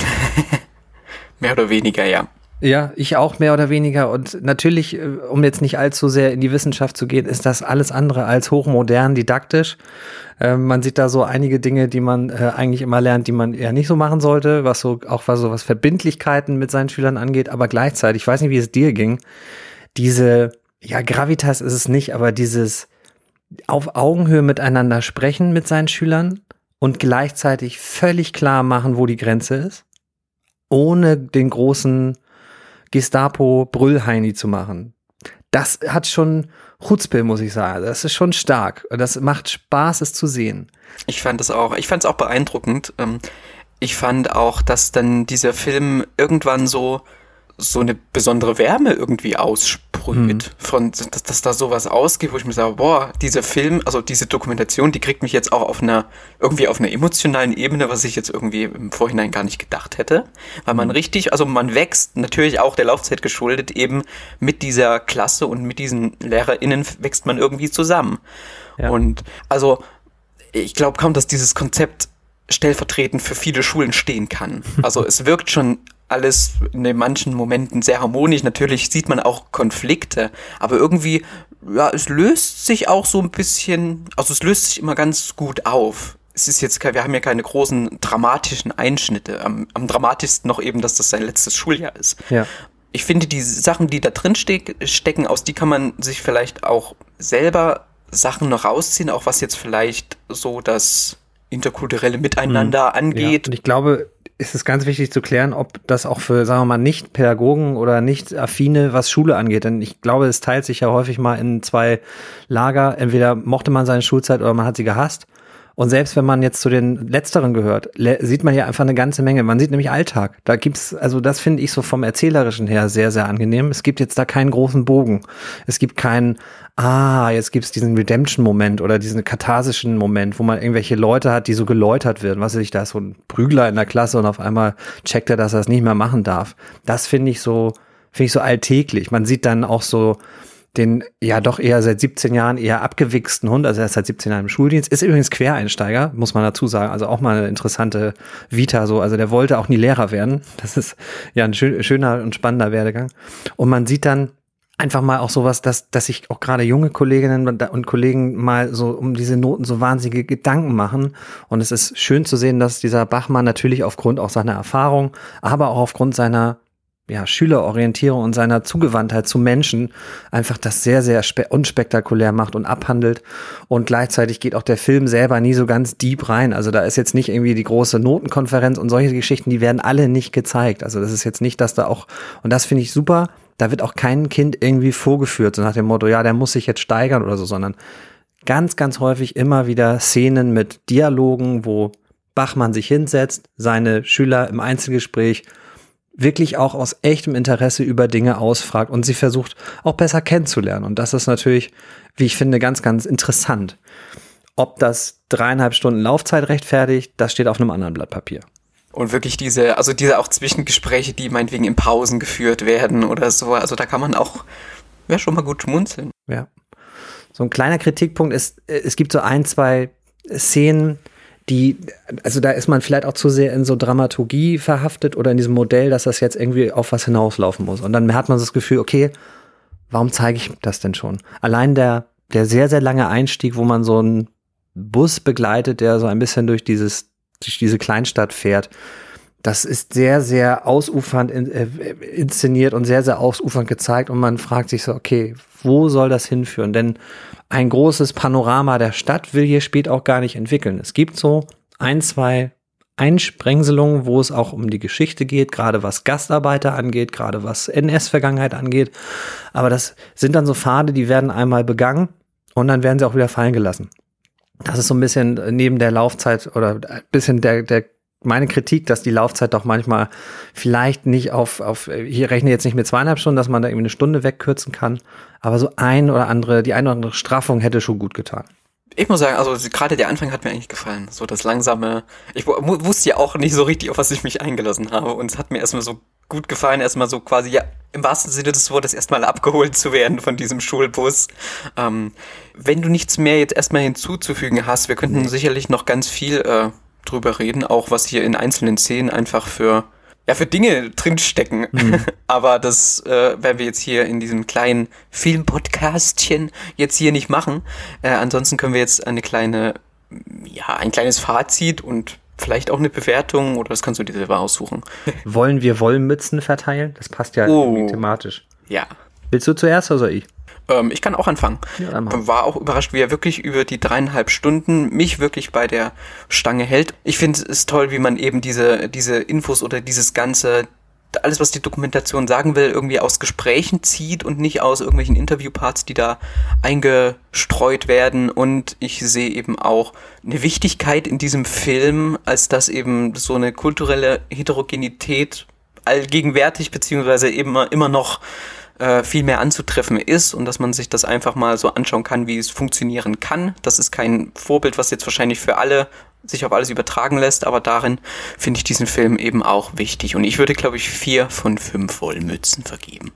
S14: Mehr oder weniger, ja.
S6: Ja, ich auch mehr oder weniger. Und natürlich, um jetzt nicht allzu sehr in die Wissenschaft zu gehen, ist das alles andere als hochmodern, didaktisch. Ähm, man sieht da so einige Dinge, die man äh, eigentlich immer lernt, die man eher nicht so machen sollte, was so auch was so was Verbindlichkeiten mit seinen Schülern angeht. Aber gleichzeitig, ich weiß nicht, wie es dir ging, diese, ja, Gravitas ist es nicht, aber dieses auf Augenhöhe miteinander sprechen mit seinen Schülern und gleichzeitig völlig klar machen, wo die Grenze ist, ohne den großen Gestapo-Brüllheini zu machen. Das hat schon Chutzpe, muss ich sagen. Das ist schon stark. Das macht Spaß, es zu sehen.
S14: Ich fand es auch. Ich fand es auch beeindruckend. Ich fand auch, dass dann dieser Film irgendwann so so eine besondere Wärme irgendwie aussprüht, mhm. von, dass, dass da sowas ausgeht, wo ich mir sage, boah, dieser Film, also diese Dokumentation, die kriegt mich jetzt auch auf einer, irgendwie auf einer emotionalen Ebene, was ich jetzt irgendwie im Vorhinein gar nicht gedacht hätte, weil man richtig, also man wächst natürlich auch der Laufzeit geschuldet, eben mit dieser Klasse und mit diesen LehrerInnen wächst man irgendwie zusammen. Ja. Und also, ich glaube kaum, dass dieses Konzept stellvertretend für viele Schulen stehen kann. Also es wirkt schon alles in manchen Momenten sehr harmonisch. Natürlich sieht man auch Konflikte, aber irgendwie, ja, es löst sich auch so ein bisschen, also es löst sich immer ganz gut auf. Es ist jetzt, wir haben ja keine großen dramatischen Einschnitte. Am, am dramatischsten noch eben, dass das sein letztes Schuljahr ist.
S6: Ja.
S14: Ich finde, die Sachen, die da drin ste- stecken, aus die kann man sich vielleicht auch selber Sachen noch rausziehen, auch was jetzt vielleicht so das interkulturelle Miteinander mhm. angeht.
S6: Ja, und ich glaube, ist es ganz wichtig zu klären, ob das auch für, sagen wir mal, Nicht-Pädagogen oder Nicht-Affine, was Schule angeht. Denn ich glaube, es teilt sich ja häufig mal in zwei Lager. Entweder mochte man seine Schulzeit oder man hat sie gehasst. Und selbst wenn man jetzt zu den Letzteren gehört, sieht man ja einfach eine ganze Menge. Man sieht nämlich Alltag. Da gibt's, also das finde ich so vom Erzählerischen her sehr, sehr angenehm. Es gibt jetzt da keinen großen Bogen. Es gibt keinen, ah, jetzt gibt's diesen Redemption-Moment oder diesen katharsischen Moment, wo man irgendwelche Leute hat, die so geläutert werden. Was weiß ich, da ist so ein Prügler in der Klasse und auf einmal checkt er, dass er es nicht mehr machen darf. Das finde ich so, finde ich so alltäglich. Man sieht dann auch so den ja doch eher seit siebzehn Jahren eher abgewichsten Hund, also er ist seit siebzehn Jahren im Schuldienst, ist übrigens Quereinsteiger, muss man dazu sagen, also auch mal eine interessante Vita so, also der wollte auch nie Lehrer werden, das ist ja ein schön, schöner und spannender Werdegang und man sieht dann einfach mal auch sowas, dass, dass sich auch gerade junge Kolleginnen und Kollegen mal so um diese Noten so wahnsinnige Gedanken machen und es ist schön zu sehen, dass dieser Bachmann natürlich aufgrund auch seiner Erfahrung, aber auch aufgrund seiner ja, Schülerorientierung und seiner Zugewandtheit zu Menschen einfach das sehr, sehr spe- unspektakulär macht und abhandelt. Und gleichzeitig geht auch der Film selber nie so ganz deep rein. Also da ist jetzt nicht irgendwie die große Notenkonferenz und solche Geschichten, die werden alle nicht gezeigt. Also das ist jetzt nicht, dass da auch, und das finde ich super, da wird auch kein Kind irgendwie vorgeführt, so nach dem Motto, ja, der muss sich jetzt steigern oder so, sondern ganz, ganz häufig immer wieder Szenen mit Dialogen, wo Bachmann sich hinsetzt, seine Schüler im Einzelgespräch wirklich auch aus echtem Interesse über Dinge ausfragt und sie versucht auch besser kennenzulernen. Und das ist natürlich, wie ich finde, ganz, ganz interessant. Ob das dreieinhalb Stunden Laufzeit rechtfertigt, das steht auf einem anderen Blatt Papier.
S14: Und wirklich diese, also diese auch Zwischengespräche, die meinetwegen in Pausen geführt werden oder so, also da kann man auch ja schon mal gut schmunzeln.
S6: Ja. So ein kleiner Kritikpunkt ist, es gibt so ein, zwei Szenen, die, also da ist man vielleicht auch zu sehr in so Dramaturgie verhaftet oder in diesem Modell, dass das jetzt irgendwie auf was hinauslaufen muss. Und dann hat man das Gefühl, okay, warum zeige ich das denn schon? Allein der, der sehr, sehr lange Einstieg, wo man so einen Bus begleitet, der so ein bisschen durch dieses, durch diese Kleinstadt fährt, das ist sehr, sehr ausufernd in, äh, inszeniert und sehr, sehr ausufernd gezeigt und man fragt sich so, okay, wo soll das hinführen? Denn ein großes Panorama der Stadt will hier später auch gar nicht entwickeln. Es gibt so ein, zwei Einsprengselungen, wo es auch um die Geschichte geht, gerade was Gastarbeiter angeht, gerade was N S-Vergangenheit angeht. Aber das sind dann so Pfade, die werden einmal begangen und dann werden sie auch wieder fallen gelassen. Das ist so ein bisschen neben der Laufzeit oder ein bisschen der, der meine Kritik, dass die Laufzeit doch manchmal vielleicht nicht auf, auf, ich rechne jetzt nicht mit zweieinhalb Stunden, dass man da irgendwie eine Stunde wegkürzen kann, aber so ein oder andere, die eine oder andere Straffung hätte schon gut getan.
S14: Ich muss sagen, also gerade der Anfang hat mir eigentlich gefallen. So das langsame, ich w- wusste ja auch nicht so richtig, auf was ich mich eingelassen habe und es hat mir erstmal so gut gefallen, erstmal so quasi, ja, im wahrsten Sinne des Wortes erstmal abgeholt zu werden von diesem Schulbus. Ähm, wenn du nichts mehr jetzt erstmal hinzuzufügen hast, wir könnten nee. sicherlich noch ganz viel äh, drüber reden, auch was hier in einzelnen Szenen einfach für ja für Dinge drinstecken. Mhm. Aber das äh, werden wir jetzt hier in diesem kleinen Filmpodcastchen jetzt hier nicht machen. Äh, ansonsten können wir jetzt eine kleine, ja, ein kleines Fazit und vielleicht auch eine Bewertung oder das kannst du dir selber aussuchen.
S6: Wollen wir Wollmützen verteilen? Das passt ja
S14: oh.
S6: irgendwie thematisch.
S14: Ja.
S6: Willst du zuerst oder soll ich?
S14: Ähm, ich kann auch anfangen.
S6: Ja, dann mach.
S14: War auch überrascht, wie er wirklich über die dreieinhalb Stunden mich wirklich bei der Stange hält. Ich finde es toll, wie man eben diese, diese Infos oder dieses ganze, alles, was die Dokumentation sagen will, irgendwie aus Gesprächen zieht und nicht aus irgendwelchen Interviewparts, die da eingestreut werden. Und ich sehe eben auch eine Wichtigkeit in diesem Film, als dass eben so eine kulturelle Heterogenität allgegenwärtig beziehungsweise eben immer noch äh, viel mehr anzutreffen ist und dass man sich das einfach mal so anschauen kann, wie es funktionieren kann. Das ist kein Vorbild, was jetzt wahrscheinlich für alle sich auf alles übertragen lässt, aber darin finde ich diesen Film eben auch wichtig. Und ich würde, glaube ich, vier von fünf Wollmützen vergeben.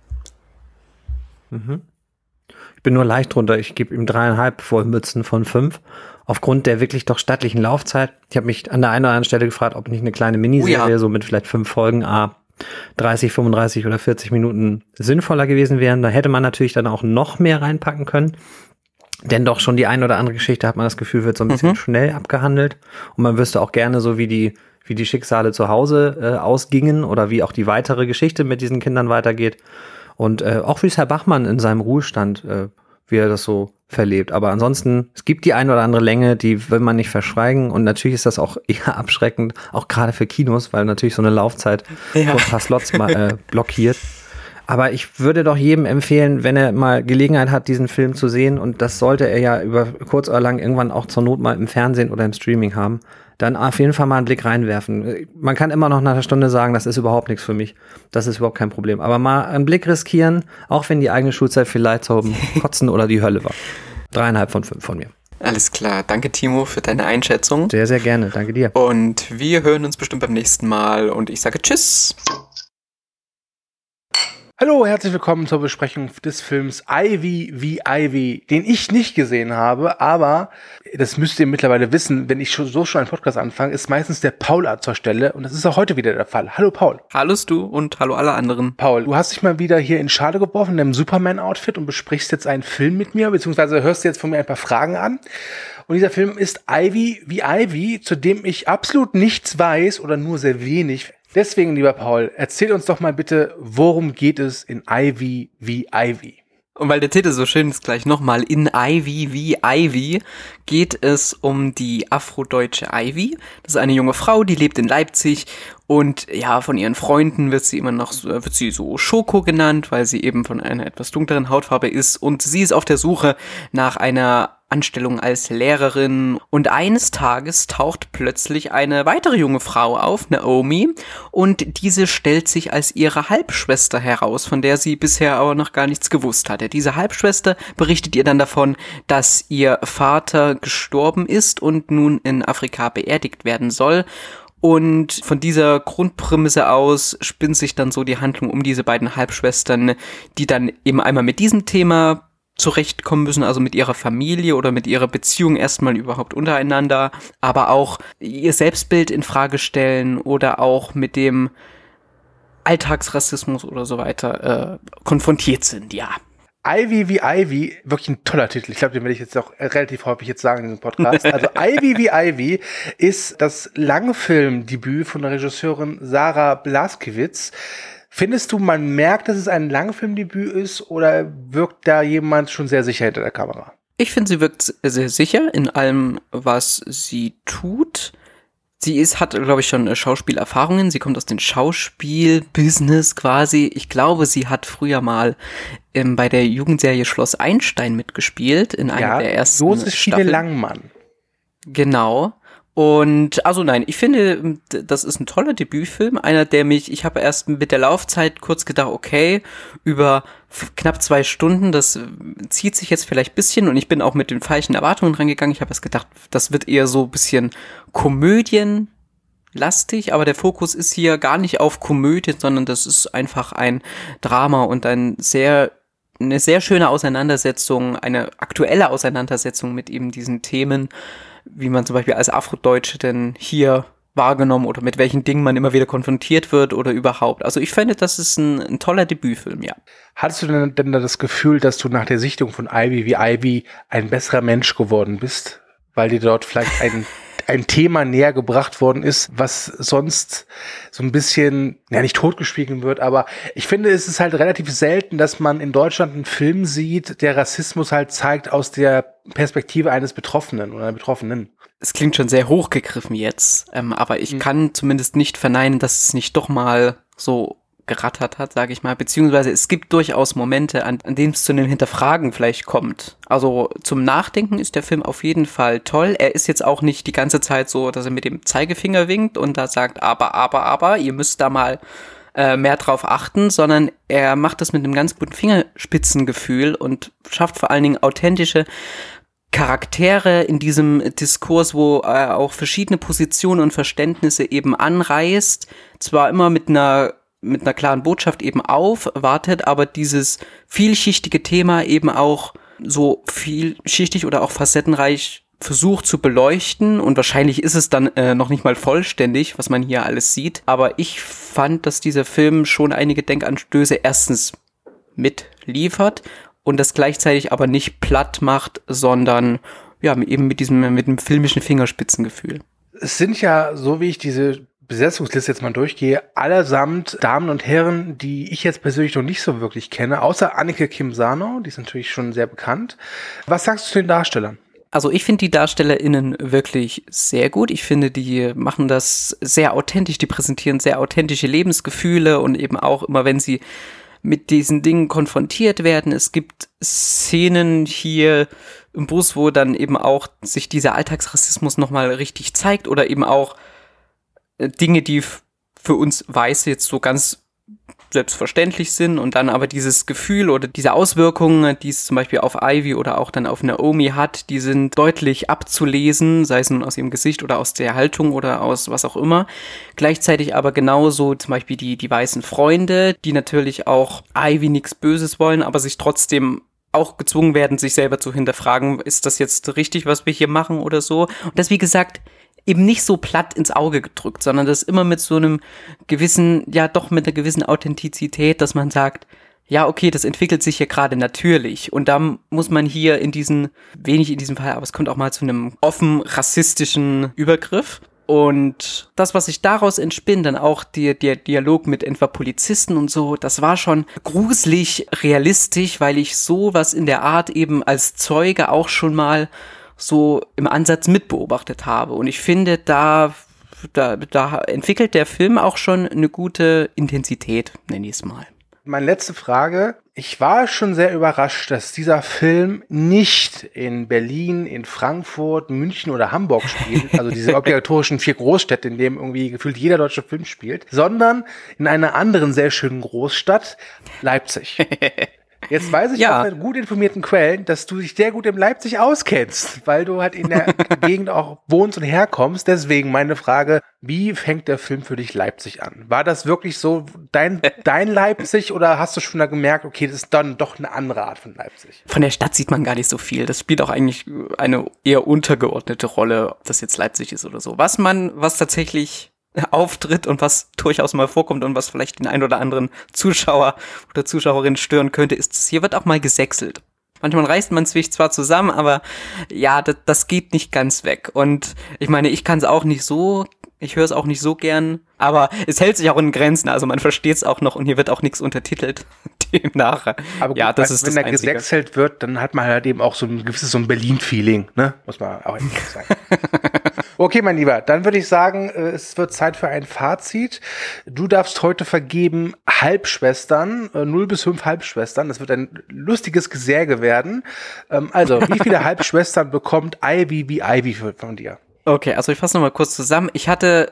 S6: Mhm. Ich bin nur leicht drunter. Ich gebe ihm dreieinhalb Wollmützen von fünf. Aufgrund der wirklich doch stattlichen Laufzeit. Ich habe mich an der einen oder anderen Stelle gefragt, ob nicht eine kleine Miniserie, oh ja. so mit vielleicht fünf Folgen, a dreißig, fünfunddreißig oder vierzig Minuten sinnvoller gewesen wären. Da hätte man natürlich dann auch noch mehr reinpacken können. Denn doch schon die eine oder andere Geschichte, hat man das Gefühl, wird so ein bisschen mhm. schnell abgehandelt. Und man wüsste auch gerne so, wie die, wie die Schicksale zu Hause äh, ausgingen oder wie auch die weitere Geschichte mit diesen Kindern weitergeht. Und äh, auch wie es Herr Bachmann in seinem Ruhestand äh, wie er das so verlebt. Aber ansonsten, es gibt die ein oder andere Länge, die will man nicht verschweigen. Und natürlich ist das auch eher abschreckend, auch gerade für Kinos, weil natürlich so eine Laufzeit ja. so ein paar Slots mal äh, blockiert. Aber ich würde doch jedem empfehlen, wenn er mal Gelegenheit hat, diesen Film zu sehen, und das sollte er ja über kurz oder lang irgendwann auch zur Not mal im Fernsehen oder im Streaming haben, dann auf jeden Fall mal einen Blick reinwerfen. Man kann immer noch nach einer Stunde sagen, das ist überhaupt nichts für mich. Das ist überhaupt kein Problem. Aber mal einen Blick riskieren, auch wenn die eigene Schulzeit vielleicht zum Kotzen oder die Hölle war. Dreieinhalb von fünf von mir.
S14: Alles klar. Danke, Timo, für deine Einschätzung.
S6: Sehr, sehr gerne. Danke dir.
S14: Und wir hören uns bestimmt beim nächsten Mal. Und ich sage Tschüss.
S9: Hallo, herzlich willkommen zur Besprechung des Films Ivy wie Ivy, den ich nicht gesehen habe, aber das müsst ihr mittlerweile wissen, wenn ich schon, so schon einen Podcast anfange, ist meistens der Paul zur Stelle, und das ist auch heute wieder der Fall. Hallo Paul.
S14: Hallo du und hallo alle anderen.
S9: Paul, du hast dich mal wieder hier in Schale geworfen in deinem Superman-Outfit und besprichst jetzt einen Film mit mir, beziehungsweise hörst du jetzt von mir ein paar Fragen an. Und dieser Film ist Ivy wie Ivy, zu dem ich absolut nichts weiß oder nur sehr wenig. Deswegen, lieber Paul, erzähl uns doch mal bitte, worum geht es in Ivy wie Ivy?
S14: Und weil der Titel so schön ist, gleich nochmal, in Ivy wie Ivy geht es um die afrodeutsche Ivy. Das ist eine junge Frau, die lebt in Leipzig, und ja, von ihren Freunden wird sie immer noch, wird sie so Schoko genannt, weil sie eben von einer etwas dunkleren Hautfarbe ist, und sie ist auf der Suche nach einer Anstellung als Lehrerin, und eines Tages taucht plötzlich eine weitere junge Frau auf, Naomi, und diese stellt sich als ihre Halbschwester heraus, von der sie bisher aber noch gar nichts gewusst hatte. Diese Halbschwester berichtet ihr dann davon, dass ihr Vater gestorben ist und nun in Afrika beerdigt werden soll. Und von dieser Grundprämisse aus spinnt sich dann so die Handlung um diese beiden Halbschwestern, die dann eben einmal mit diesem Thema zurechtkommen müssen, also mit ihrer Familie oder mit ihrer Beziehung erstmal überhaupt untereinander, aber auch ihr Selbstbild in Frage stellen oder auch mit dem Alltagsrassismus oder so weiter äh, konfrontiert sind, ja.
S9: Ivy wie Ivy, wirklich ein toller Titel. Ich glaube, den werde ich jetzt auch relativ häufig jetzt sagen in diesem Podcast. Also Ivy wie Ivy ist das Langfilmdebüt von der Regisseurin Sarah Blaskiewicz. Findest du, man merkt, dass es ein Langfilmdebüt ist, oder wirkt da jemand schon sehr sicher hinter der Kamera?
S14: Ich finde, sie wirkt sehr sicher in allem, was sie tut. Sie ist, hat, glaube ich, schon Schauspielerfahrungen. Sie kommt aus dem Schauspielbusiness quasi. Ich glaube, sie hat früher mal ähm, bei der Jugendserie Schloss Einstein mitgespielt, in einer
S9: ja,
S14: der ersten
S9: Josephine Langmann.
S14: Genau. Und, also nein, ich finde, das ist ein toller Debütfilm, einer, der mich, ich habe erst mit der Laufzeit kurz gedacht, okay, über knapp zwei Stunden, das zieht sich jetzt vielleicht ein bisschen, und ich bin auch mit den falschen Erwartungen rangegangen. Ich habe erst gedacht, das wird eher so ein bisschen komödienlastig, aber der Fokus ist hier gar nicht auf Komödie, sondern das ist einfach ein Drama und ein sehr eine sehr schöne Auseinandersetzung, eine aktuelle Auseinandersetzung mit eben diesen Themen, wie man zum Beispiel als Afrodeutsche denn hier wahrgenommen oder mit welchen Dingen man immer wieder konfrontiert wird oder überhaupt. Also ich finde, das ist ein, ein toller Debütfilm, ja.
S9: Hattest du denn, denn das Gefühl, dass du nach der Sichtung von Ivy wie Ivy ein besserer Mensch geworden bist, weil dir dort vielleicht ein ein Thema näher gebracht worden ist, was sonst so ein bisschen, ja, nicht totgespielt wird, aber ich finde, es ist halt relativ selten, dass man in Deutschland einen Film sieht, der Rassismus halt zeigt aus der Perspektive eines Betroffenen oder einer Betroffenen.
S14: Es klingt schon sehr hochgegriffen jetzt, ähm, aber ich mhm. kann zumindest nicht verneinen, dass es nicht doch mal so gerattert hat, sage ich mal, beziehungsweise es gibt durchaus Momente, an, an denen es zu einem Hinterfragen vielleicht kommt. Also zum Nachdenken ist der Film auf jeden Fall toll. Er ist jetzt auch nicht die ganze Zeit so, dass er mit dem Zeigefinger winkt und da sagt, aber, aber, aber, ihr müsst da mal äh, mehr drauf achten, sondern er macht das mit einem ganz guten Fingerspitzengefühl und schafft vor allen Dingen authentische Charaktere in diesem Diskurs, wo er auch verschiedene Positionen und Verständnisse eben anreißt, zwar immer mit einer mit einer klaren Botschaft eben aufwartet, aber dieses vielschichtige Thema eben auch so vielschichtig oder auch facettenreich versucht zu beleuchten, und wahrscheinlich ist es dann äh, noch nicht mal vollständig, was man hier alles sieht, aber ich fand, dass dieser Film schon einige Denkanstöße erstens mitliefert und das gleichzeitig aber nicht platt macht, sondern ja, eben mit diesem mit dem filmischen Fingerspitzengefühl.
S9: Es sind ja, so wie ich diese Besetzungsliste jetzt mal durchgehe, allesamt Damen und Herren, die ich jetzt persönlich noch nicht so wirklich kenne, außer Anneke Kim Sarnow, die ist natürlich schon sehr bekannt. Was sagst du zu den Darstellern?
S14: Also ich finde die DarstellerInnen wirklich sehr gut. Ich finde, die machen das sehr authentisch, die präsentieren sehr authentische Lebensgefühle und eben auch immer, wenn sie mit diesen Dingen konfrontiert werden. Es gibt Szenen hier im Bus, wo dann eben auch sich dieser Alltagsrassismus nochmal richtig zeigt oder eben auch Dinge, die f- für uns Weiße jetzt so ganz selbstverständlich sind und dann aber dieses Gefühl oder diese Auswirkungen, die es zum Beispiel auf Ivy oder auch dann auf Naomi hat, die sind deutlich abzulesen, sei es nun aus ihrem Gesicht oder aus der Haltung oder aus was auch immer. Gleichzeitig aber genauso zum Beispiel die, die weißen Freunde, die natürlich auch Ivy nichts Böses wollen, aber sich trotzdem auch gezwungen werden, sich selber zu hinterfragen, ist das jetzt richtig, was wir hier machen oder so. Und das, wie gesagt, eben nicht so platt ins Auge gedrückt, sondern das immer mit so einem gewissen, ja doch mit einer gewissen Authentizität, dass man sagt, ja okay, das entwickelt sich hier gerade natürlich und da muss man hier in diesen, wenig in diesem Fall, aber es kommt auch mal zu einem offen rassistischen Übergriff. Und das, was sich daraus entspinnt, dann auch der, der Dialog mit etwa Polizisten und so, das war schon gruselig realistisch, weil ich sowas in der Art eben als Zeuge auch schon mal so im Ansatz mitbeobachtet habe. Und ich finde, da, da, da entwickelt der Film auch schon eine gute Intensität, nenne ich es mal.
S9: Meine letzte Frage. Ich war schon sehr überrascht, dass dieser Film nicht in Berlin, in Frankfurt, München oder Hamburg spielt, also diese obligatorischen vier Großstädte, in denen irgendwie gefühlt jeder deutsche Film spielt, sondern in einer anderen sehr schönen Großstadt, Leipzig. Jetzt weiß ich
S14: ja.
S9: aus gut informierten Quellen, dass du dich sehr gut in Leipzig auskennst, weil du halt in der Gegend auch wohnst und herkommst. Deswegen meine Frage, wie fängt der Film für dich Leipzig an? War das wirklich so dein, dein Leipzig oder hast du schon da gemerkt, okay, das ist dann doch eine andere Art von Leipzig?
S14: Von der Stadt sieht man gar nicht so viel. Das spielt auch eigentlich eine eher untergeordnete Rolle, ob das jetzt Leipzig ist oder so. Was man, was tatsächlich auftritt und was durchaus mal vorkommt und was vielleicht den ein oder anderen Zuschauer oder Zuschauerin stören könnte, ist, dass hier wird auch mal gesächselt. Manchmal reißt man sich zwar zusammen, aber ja, das, das geht nicht ganz weg. Und ich meine, ich kann es auch nicht so, ich höre es auch nicht so gern, aber es hält sich auch in Grenzen, also man versteht es auch noch und hier wird auch nichts untertitelt. Demnach.
S9: Aber gut,
S14: ja, das
S9: wenn,
S14: ist
S9: wenn
S14: das
S9: da
S14: Einzige.
S9: gesächselt wird, dann hat man halt eben auch so ein gewisses so ein Berlin-Feeling, ne? Muss man auch ehrlich sagen. Okay, mein Lieber, dann würde ich sagen, es wird Zeit für ein Fazit. Du darfst heute vergeben Halbschwestern, null bis fünf Halbschwestern. Das wird ein lustiges Gesärge werden. Also, wie viele Halbschwestern bekommt Ivy wie Ivy von dir?
S14: Okay, also ich fasse nochmal kurz zusammen. Ich hatte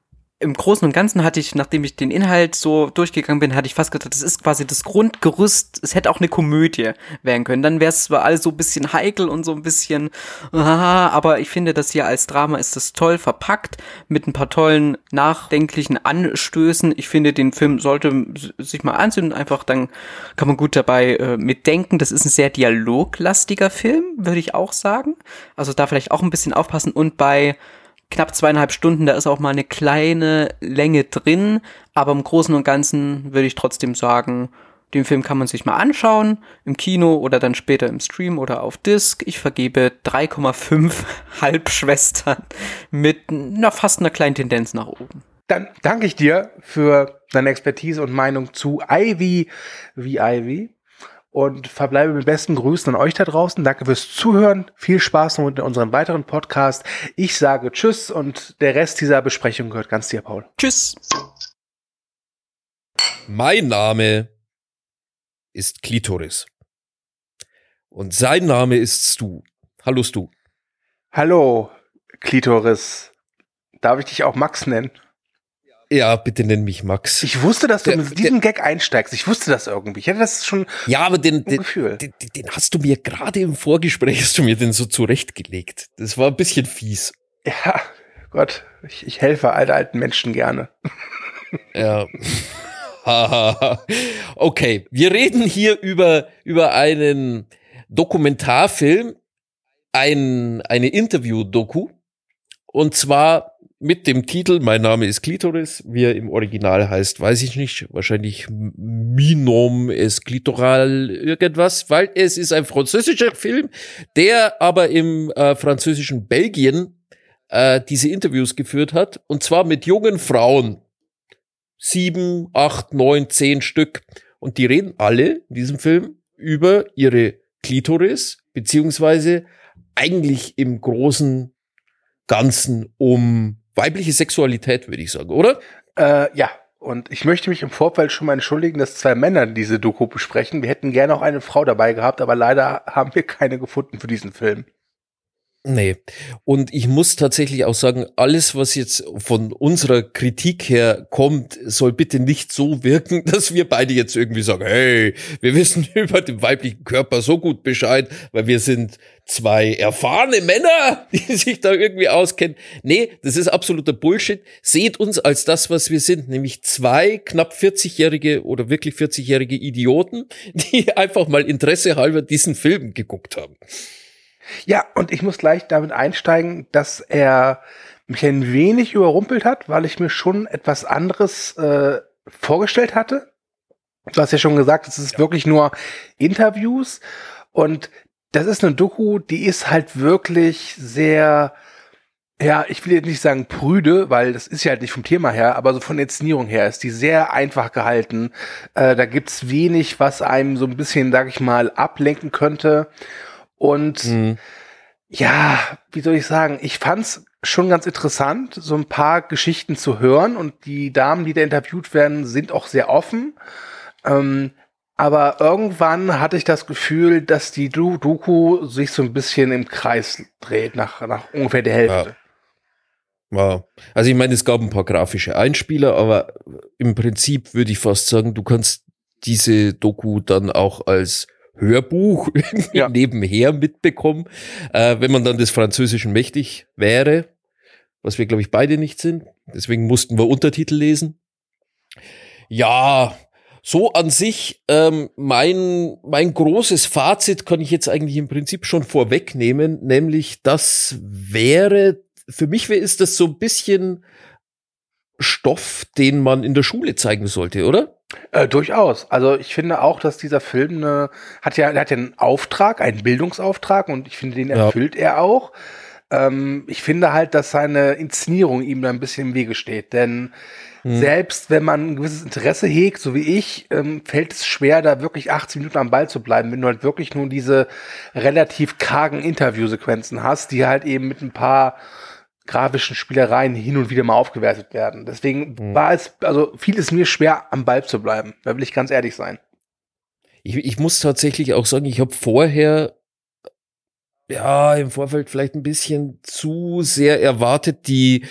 S14: im Großen und Ganzen hatte ich, nachdem ich den Inhalt so durchgegangen bin, hatte ich fast gedacht, das ist quasi das Grundgerüst, es hätte auch eine Komödie werden können. Dann wäre es zwar alles so ein bisschen heikel und so ein bisschen, ah, aber ich finde, das hier als Drama ist das toll verpackt, mit ein paar tollen, nachdenklichen Anstößen. Ich finde, den Film sollte sich mal ansehen, einfach dann kann man gut dabei äh, mitdenken. Das ist ein sehr dialoglastiger Film, würde ich auch sagen. Also da vielleicht auch ein bisschen aufpassen und bei knapp zweieinhalb Stunden, da ist auch mal eine kleine Länge drin, aber im Großen und Ganzen würde ich trotzdem sagen, den Film kann man sich mal anschauen, im Kino oder dann später im Stream oder auf Disc. Ich vergebe drei Komma fünf Halbschwestern mit na, fast einer kleinen Tendenz nach oben.
S9: Dann danke ich dir für deine Expertise und Meinung zu Ivy wie Ivy. Und verbleibe mit besten Grüßen an euch da draußen. Danke fürs Zuhören. Viel Spaß noch mit unserem weiteren Podcast. Ich sage Tschüss und der Rest dieser Besprechung gehört ganz dir, Paul.
S14: Tschüss.
S5: Mein Name ist Klitoris. Und sein Name ist Stu. Hallo Stu.
S9: Hallo, Klitoris. Darf ich dich auch Max nennen?
S5: Ja, bitte nenn mich Max.
S9: Ich wusste, dass du
S5: der,
S9: mit diesem
S5: der,
S9: Gag einsteigst. Ich wusste das irgendwie. Ich hatte das schon.
S5: Ja, aber den, den,
S9: Gefühl.
S5: Den, den, den hast du mir gerade im Vorgespräch, hast du mir den so zurechtgelegt. Das war ein bisschen fies.
S9: Ja, Gott, ich, ich helfe alten, alten Menschen gerne.
S5: Ja. Okay, wir reden hier über, über einen Dokumentarfilm, ein, eine Interview-Doku. Und zwar mit dem Titel, mein Name ist Klitoris, wie er im Original heißt, weiß ich nicht, wahrscheinlich Minom es Klitoral irgendwas, weil es ist ein französischer Film, der aber im äh, französischen Belgien äh, diese Interviews geführt hat. Und zwar mit jungen Frauen. Sieben, acht, neun, zehn Stück. Und die reden alle in diesem Film über ihre Klitoris, beziehungsweise eigentlich im großen Ganzen um weibliche Sexualität, würde ich sagen, oder?
S9: Äh, ja. Und ich möchte mich im Vorfeld schon mal entschuldigen, dass zwei Männer diese Doku besprechen. Wir hätten gerne auch eine Frau dabei gehabt, aber leider haben wir keine gefunden für diesen Film.
S5: Nee. Und ich muss tatsächlich auch sagen, alles, was jetzt von unserer Kritik her kommt, soll bitte nicht so wirken, dass wir beide jetzt irgendwie sagen, hey, wir wissen über den weiblichen Körper so gut Bescheid, weil wir sind zwei erfahrene Männer, die sich da irgendwie auskennen. Nee, das ist absoluter Bullshit. Seht uns als das, was wir sind, nämlich zwei knapp vierzigjährige oder wirklich vierzigjährige Idioten, die einfach mal Interesse halber diesen Film geguckt haben.
S9: Ja, und ich muss gleich damit einsteigen, dass er mich ein wenig überrumpelt hat, weil ich mir schon etwas anderes äh, vorgestellt hatte. Du hast ja schon gesagt, es ist ja. wirklich nur Interviews und das ist eine Doku, die ist halt wirklich sehr, ja, ich will jetzt nicht sagen prüde, weil das ist ja halt nicht vom Thema her, aber so von der Inszenierung her ist die sehr einfach gehalten. Äh, da gibt's wenig, was einem so ein bisschen, sag ich mal, ablenken könnte. Und mhm. ja, wie soll ich sagen, ich fand's schon ganz interessant, so ein paar Geschichten zu hören und die Damen, die da interviewt werden, sind auch sehr offen. Ähm, aber irgendwann hatte ich das Gefühl, dass die Doku sich so ein bisschen im Kreis dreht, nach, nach ungefähr der Hälfte.
S5: Ja. Wow. Also ich meine, es gab ein paar grafische Einspieler, aber im Prinzip würde ich fast sagen, du kannst diese Doku dann auch als Hörbuch irgendwie ja. nebenher mitbekommen, äh, wenn man dann des Französischen mächtig wäre, was wir, glaube ich, beide nicht sind. Deswegen mussten wir Untertitel lesen. Ja, so an sich, ähm, mein, mein großes Fazit kann ich jetzt eigentlich im Prinzip schon vorwegnehmen, nämlich das wäre, für mich wäre ist das so ein bisschen Stoff, den man in der Schule zeigen sollte, oder?
S9: Äh, durchaus. Also ich finde auch, dass dieser Film eine, hat ja, hat ja einen Auftrag, einen Bildungsauftrag und ich finde, den erfüllt ja. er auch. Ähm, ich finde halt, dass seine Inszenierung ihm da ein bisschen im Wege steht, denn hm. selbst wenn man ein gewisses Interesse hegt, so wie ich, ähm, fällt es schwer, da wirklich achtzig Minuten am Ball zu bleiben, wenn du halt wirklich nur diese relativ kargen Interviewsequenzen hast, die halt eben mit ein paar grafischen Spielereien hin und wieder mal aufgewertet werden. Deswegen mhm. war es, also fiel es mir schwer, am Ball zu bleiben. Da will ich ganz ehrlich sein.
S5: Ich, ich muss tatsächlich auch sagen, ich habe vorher, ja, im Vorfeld vielleicht ein bisschen zu sehr erwartet, die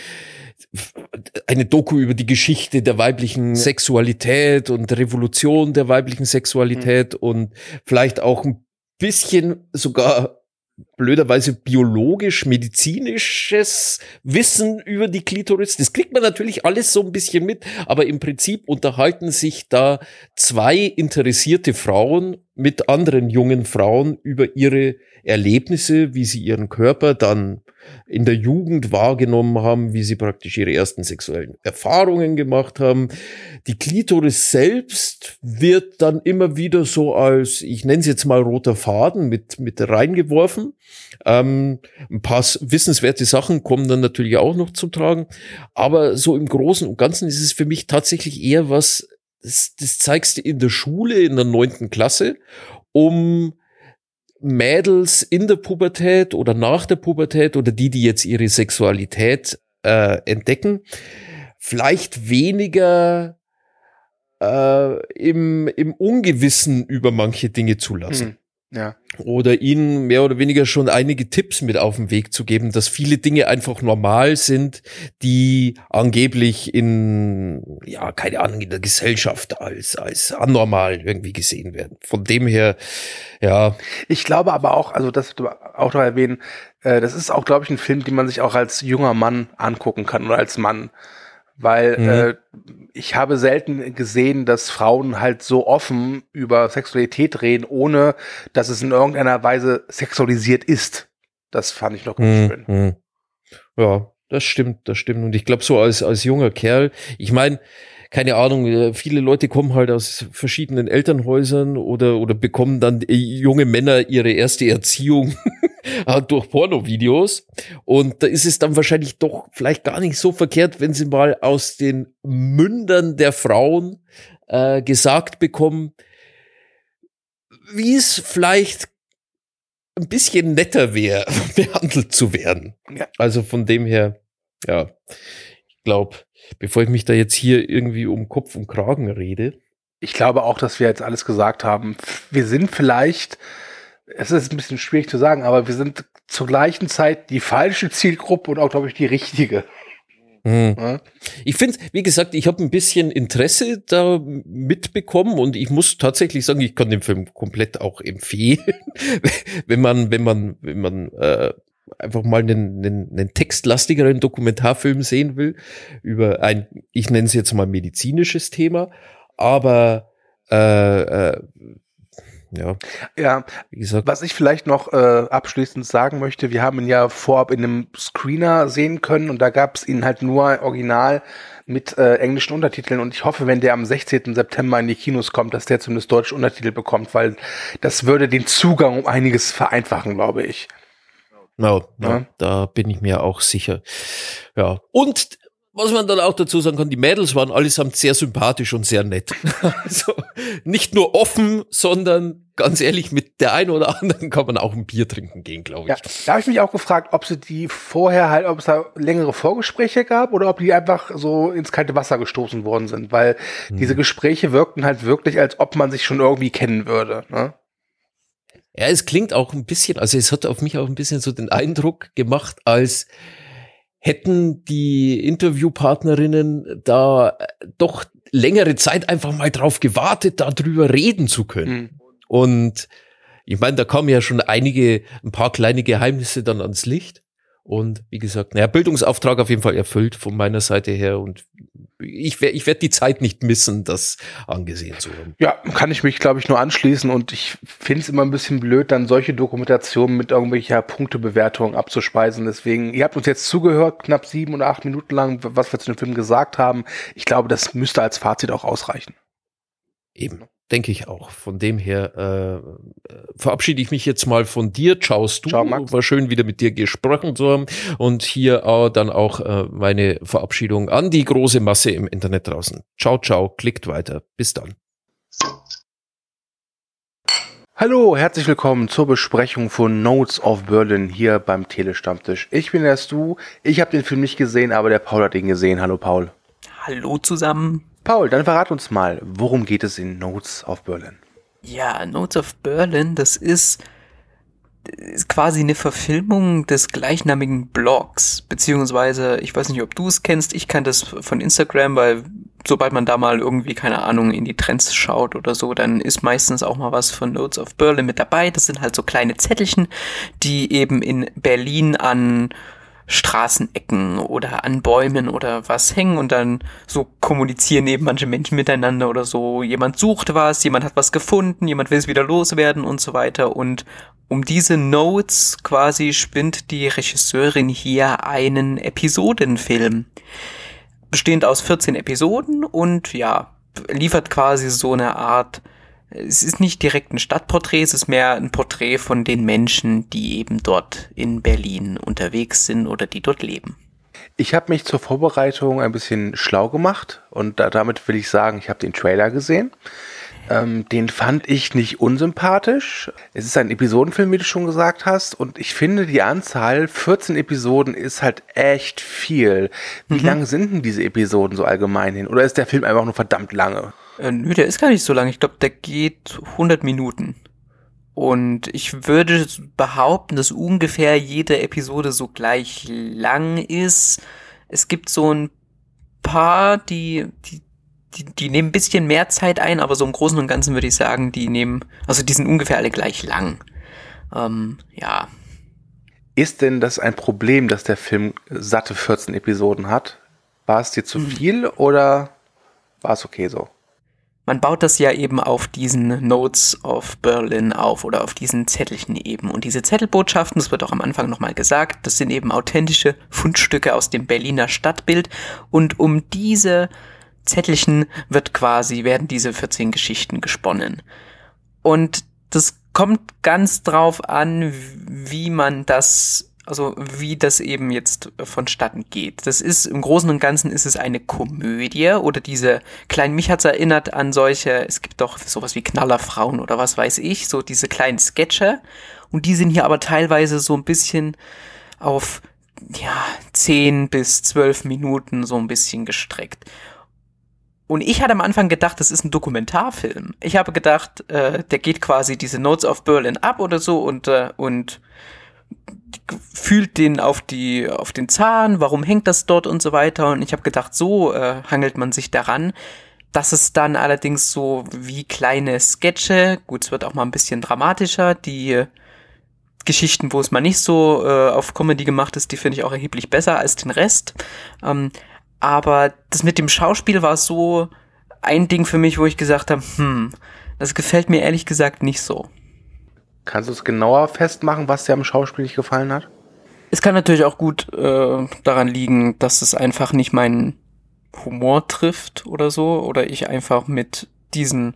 S5: eine Doku über die Geschichte der weiblichen Sexualität und Revolution der weiblichen Sexualität mhm. und vielleicht auch ein bisschen sogar blöderweise biologisch, medizinisches Wissen über die Klitoris. Das kriegt man natürlich alles so ein bisschen mit, aber im Prinzip unterhalten sich da zwei interessierte Frauen mit anderen jungen Frauen über ihre Erlebnisse, wie sie ihren Körper dann in der Jugend wahrgenommen haben, wie sie praktisch ihre ersten sexuellen Erfahrungen gemacht haben. Die Klitoris selbst wird dann immer wieder so als, ich nenne es jetzt mal roter Faden, mit mit reingeworfen. Ähm, ein paar wissenswerte Sachen kommen dann natürlich auch noch zum Tragen. Aber so im Großen und Ganzen ist es für mich tatsächlich eher was, das, das zeigst du in der Schule, in der neunten Klasse, um Mädels in der Pubertät oder nach der Pubertät oder die, die jetzt ihre Sexualität äh, entdecken, vielleicht weniger äh, im, im Ungewissen über manche Dinge zu lassen.
S9: Hm. Ja.
S5: Oder ihnen mehr oder weniger schon einige Tipps mit auf den Weg zu geben, dass viele Dinge einfach normal sind, die angeblich in, ja, keine Ahnung, in der Gesellschaft als, als anormal irgendwie gesehen werden. Von dem her, ja.
S9: Ich glaube aber auch, also das du auch noch erwähnen, äh, das ist auch, glaube ich, ein Film, den man sich auch als junger Mann angucken kann oder als Mann. Weil mhm. äh, ich habe selten gesehen, dass Frauen halt so offen über Sexualität reden, ohne dass es in irgendeiner Weise sexualisiert ist. Das fand ich noch ganz
S5: mhm.
S9: schön.
S5: Mhm. Ja, das stimmt, das stimmt. Und ich glaube, so als als junger Kerl, ich meine, keine Ahnung, viele Leute kommen halt aus verschiedenen Elternhäusern oder oder bekommen dann junge Männer ihre erste Erziehung durch Pornovideos. Und da ist es dann wahrscheinlich doch vielleicht gar nicht so verkehrt, wenn sie mal aus den Mündern der Frauen äh, gesagt bekommen, wie es vielleicht ein bisschen netter wäre, behandelt zu werden. Ja. Also von dem her, ja, ich glaube, bevor ich mich da jetzt hier irgendwie um Kopf und Kragen rede.
S9: Ich glaube auch, dass wir jetzt alles gesagt haben. Wir sind vielleicht, es ist ein bisschen schwierig zu sagen, aber wir sind zur gleichen Zeit die falsche Zielgruppe und auch, glaube ich, die richtige.
S5: Hm. Ja. Ich finde, wie gesagt, ich habe ein bisschen Interesse da mitbekommen und ich muss tatsächlich sagen, ich kann den Film komplett auch empfehlen, wenn man, wenn man, wenn man äh, einfach mal einen, einen, einen textlastigeren Dokumentarfilm sehen will über ein, ich nenne es jetzt mal medizinisches Thema, aber äh, äh, ja.
S9: Ja, wie gesagt, was ich vielleicht noch äh, abschließend sagen möchte, wir haben ihn ja vorab in einem Screener sehen können und da gab es ihn halt nur original mit äh, englischen Untertiteln und ich hoffe, wenn der am sechzehnten September in die Kinos kommt, dass der zumindest deutsche Untertitel bekommt, weil das würde den Zugang um einiges vereinfachen, glaube ich.
S5: No, no, ja, da bin ich mir auch sicher. Ja, und was man dann auch dazu sagen kann, die Mädels waren allesamt sehr sympathisch und sehr nett. Also nicht nur offen, sondern ganz ehrlich, mit der einen oder anderen kann man auch ein Bier trinken gehen, glaube ich.
S9: Ja, da habe ich mich auch gefragt, ob sie die vorher halt, ob es da längere Vorgespräche gab oder ob die einfach so ins kalte Wasser gestoßen worden sind, weil hm. diese Gespräche wirkten halt wirklich, als ob man sich schon irgendwie kennen würde, ne?
S5: Ja, es klingt auch ein bisschen, also es hat auf mich auch ein bisschen so den Eindruck gemacht, als hätten die Interviewpartnerinnen da doch längere Zeit einfach mal drauf gewartet, darüber reden zu können. Mhm. Und ich meine, da kamen ja schon einige, ein paar kleine Geheimnisse dann ans Licht. Und wie gesagt, naja, Bildungsauftrag auf jeden Fall erfüllt von meiner Seite her. Und ich werde ich werd die Zeit nicht missen, das angesehen zu haben.
S9: Ja, kann ich mich, glaube ich, nur anschließen. Und ich finde es immer ein bisschen blöd, dann solche Dokumentationen mit irgendwelcher Punktebewertung abzuspeisen. Deswegen, ihr habt uns jetzt zugehört, knapp sieben oder acht Minuten lang, was wir zu dem Film gesagt haben. Ich glaube, das müsste als Fazit auch ausreichen.
S5: Eben. Denke ich auch. Von dem her äh, verabschiede ich mich jetzt mal von dir. Ciaost du.
S9: Ciao, Max.
S5: War schön, wieder mit dir gesprochen zu haben. Und hier äh, dann auch äh, meine Verabschiedung an die große Masse im Internet draußen. Ciao, ciao. Klickt weiter. Bis dann.
S9: Hallo, herzlich willkommen zur Besprechung von Notes of Berlin hier beim Telestammtisch. Ich bin der Stu. Ich habe den Film nicht gesehen, aber der Paul hat ihn gesehen. Hallo, Paul.
S14: Hallo zusammen.
S9: Paul, dann verrat uns mal, worum geht es in Notes of Berlin?
S14: Ja, Notes of Berlin, das ist, ist quasi eine Verfilmung des gleichnamigen Blogs, beziehungsweise, ich weiß nicht, ob du es kennst, ich kann das von Instagram, weil sobald man da mal irgendwie, keine Ahnung, in die Trends schaut oder so, dann ist meistens auch mal was von Notes of Berlin mit dabei. Das sind halt so kleine Zettelchen, die eben in Berlin an Straßenecken oder an Bäumen oder was hängen und dann so kommunizieren eben manche Menschen miteinander oder so. Jemand sucht was, jemand hat was gefunden, jemand will es wieder loswerden und so weiter. Und um diese Notes quasi spinnt die Regisseurin hier einen Episodenfilm. Bestehend aus vierzehn Episoden und ja, liefert quasi so eine Art, es ist nicht direkt ein Stadtporträt, es ist mehr ein Porträt von den Menschen, die eben dort in Berlin unterwegs sind oder die dort leben.
S9: Ich habe mich zur Vorbereitung ein bisschen schlau gemacht und da, damit will ich sagen, ich habe den Trailer gesehen. Ähm, den fand ich nicht unsympathisch. Es ist ein Episodenfilm, wie du schon gesagt hast, und ich finde, die Anzahl vierzehn Episoden ist halt echt viel. Wie mhm. lang sind denn diese Episoden so allgemein hin? Oder ist der Film einfach nur verdammt lange?
S14: Äh, nö, der ist gar nicht so lang. Ich glaube, der geht hundert Minuten. Und ich würde behaupten, dass ungefähr jede Episode so gleich lang ist. Es gibt so ein paar, die, die, die, die nehmen ein bisschen mehr Zeit ein, aber so im Großen und Ganzen würde ich sagen, die nehmen, also die sind ungefähr alle gleich lang. Ähm, ja.
S9: Ist denn das ein Problem, dass der Film satte vierzehn Episoden hat? War es dir zu viel oder war es okay so?
S14: Man baut das ja eben auf diesen Notes of Berlin auf oder auf diesen Zettelchen eben. Und diese Zettelbotschaften, das wird auch am Anfang nochmal gesagt, das sind eben authentische Fundstücke aus dem Berliner Stadtbild. Und um diese Zettelchen wird quasi, werden diese vierzehn Geschichten gesponnen. Und das kommt ganz drauf an, wie man das, also wie das eben jetzt vonstatten geht. Das ist, im Großen und Ganzen ist es eine Komödie oder diese kleinen, mich hat's erinnert an solche, es gibt doch sowas wie Knallerfrauen oder was weiß ich, so diese kleinen Sketche und die sind hier aber teilweise so ein bisschen auf, ja, zehn bis zwölf Minuten so ein bisschen gestreckt. Und ich hatte am Anfang gedacht, das ist ein Dokumentarfilm. Ich habe gedacht, äh, der geht quasi diese Notes of Berlin ab oder so und äh, und fühlt den auf die auf den Zahn, warum hängt das dort und so weiter. Und ich habe gedacht, so äh, hangelt man sich daran. Das ist dann allerdings so wie kleine Sketche. Gut, es wird auch mal ein bisschen dramatischer. Die äh, Geschichten, wo es mal nicht so äh, auf Comedy gemacht ist, die finde ich auch erheblich besser als den Rest. Ähm, Aber das mit dem Schauspiel war so ein Ding für mich, wo ich gesagt habe, hm, das gefällt mir ehrlich gesagt nicht so.
S9: Kannst du es genauer festmachen, was dir am Schauspiel nicht gefallen hat?
S14: Es kann natürlich auch gut äh, daran liegen, dass es einfach nicht meinen Humor trifft oder so. Oder ich einfach mit diesen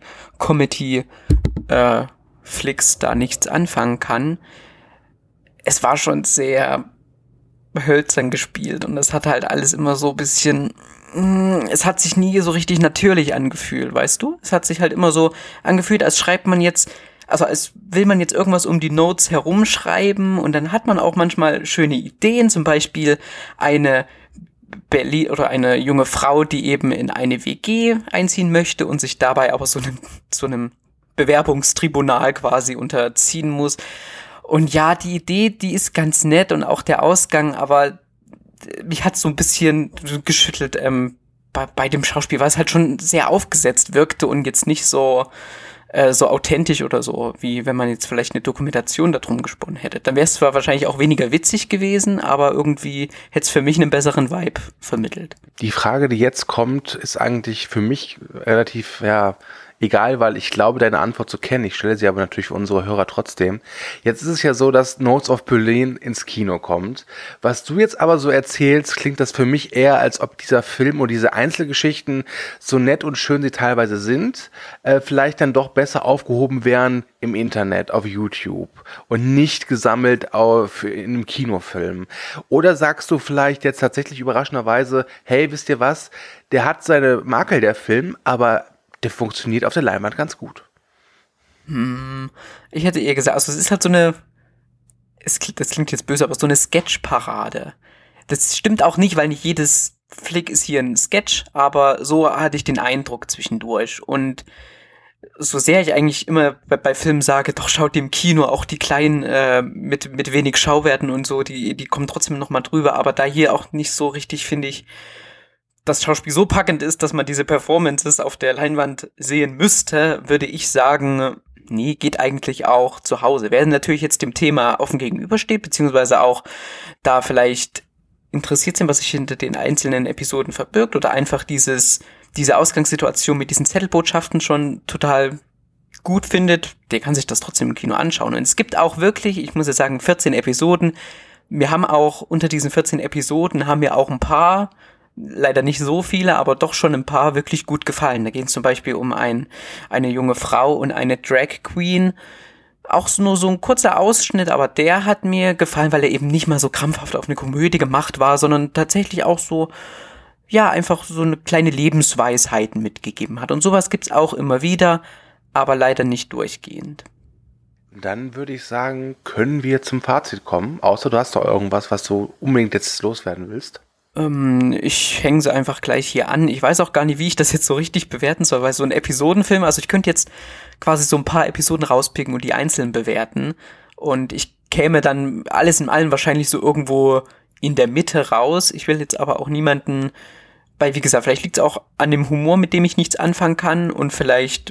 S14: Comedy-Flicks äh, da nichts anfangen kann. Es war schon sehr hölzern gespielt und das hat halt alles immer so ein bisschen, mh, es hat sich nie so richtig natürlich angefühlt, weißt du? Es hat sich halt immer so angefühlt, als schreibt man jetzt, also als will man jetzt irgendwas um die Notes herumschreiben und dann hat man auch manchmal schöne Ideen, zum Beispiel eine Berlin oder eine junge Frau, die eben in eine W G einziehen möchte und sich dabei aber so einem, so einem Bewerbungstribunal quasi unterziehen muss. Und ja, die Idee, die ist ganz nett und auch der Ausgang, aber mich hat so ein bisschen geschüttelt ähm, bei, bei dem Schauspiel, weil es halt schon sehr aufgesetzt wirkte und jetzt nicht so äh, so authentisch oder so, wie wenn man jetzt vielleicht eine Dokumentation darum gesponnen hätte. Dann wäre es zwar wahrscheinlich auch weniger witzig gewesen, aber irgendwie hätte es für mich einen besseren Vibe vermittelt.
S9: Die Frage, die jetzt kommt, ist eigentlich für mich relativ, ja, egal, weil ich glaube, deine Antwort zu kennen. Ich stelle sie aber natürlich für unsere Hörer trotzdem. Jetzt ist es ja so, dass Notes of Berlin ins Kino kommt. Was du jetzt aber so erzählst, klingt das für mich eher, als ob dieser Film und diese Einzelgeschichten, so nett und schön sie teilweise sind, äh, vielleicht dann doch besser aufgehoben wären im Internet, auf YouTube und nicht gesammelt auf, in einem Kinofilm. Oder sagst du vielleicht jetzt tatsächlich überraschenderweise, hey, wisst ihr was, der hat seine Makel, der Film, aber der funktioniert auf der Leinwand ganz gut.
S14: Hm, ich hätte eher gesagt, also es ist halt so eine, es, das klingt jetzt böse, aber so eine Sketch-Parade. Das stimmt auch nicht, weil nicht jedes Flick ist hier ein Sketch, aber so hatte ich den Eindruck zwischendurch. Und so sehr ich eigentlich immer bei, bei Filmen sage, doch schaut die im Kino, auch die kleinen äh, mit mit wenig Schauwerten und so, die die kommen trotzdem noch mal drüber, aber da hier auch nicht so richtig, finde ich, das Schauspiel so packend ist, dass man diese Performances auf der Leinwand sehen müsste, würde ich sagen, nee, geht eigentlich auch zu Hause. Wer natürlich jetzt dem Thema offen gegenübersteht, beziehungsweise auch da vielleicht interessiert sind, was sich hinter den einzelnen Episoden verbirgt oder einfach dieses diese Ausgangssituation mit diesen Zettelbotschaften schon total gut findet, der kann sich das trotzdem im Kino anschauen. Und es gibt auch wirklich, ich muss ja sagen, vierzehn Episoden. Wir haben auch unter diesen vierzehn Episoden haben wir auch ein paar, leider nicht so viele, aber doch schon ein paar wirklich gut gefallen. Da geht es zum Beispiel um ein, eine junge Frau und eine Drag Queen. Auch nur so ein kurzer Ausschnitt, aber der hat mir gefallen, weil er eben nicht mal so krampfhaft auf eine Komödie gemacht war, sondern tatsächlich auch so, ja, einfach so eine kleine Lebensweisheiten mitgegeben hat. Und sowas gibt's auch immer wieder, aber leider nicht durchgehend.
S9: Dann würde ich sagen, können wir zum Fazit kommen, außer du hast doch irgendwas, was du unbedingt jetzt loswerden willst.
S14: Ähm, ich hänge sie einfach gleich hier an. Ich weiß auch gar nicht, wie ich das jetzt so richtig bewerten soll, weil so ein Episodenfilm, also ich könnte jetzt quasi so ein paar Episoden rauspicken und die einzeln bewerten. Und ich käme dann alles in allem wahrscheinlich so irgendwo in der Mitte raus. Ich will jetzt aber auch niemanden, weil wie gesagt, vielleicht liegt es auch an dem Humor, mit dem ich nichts anfangen kann und vielleicht,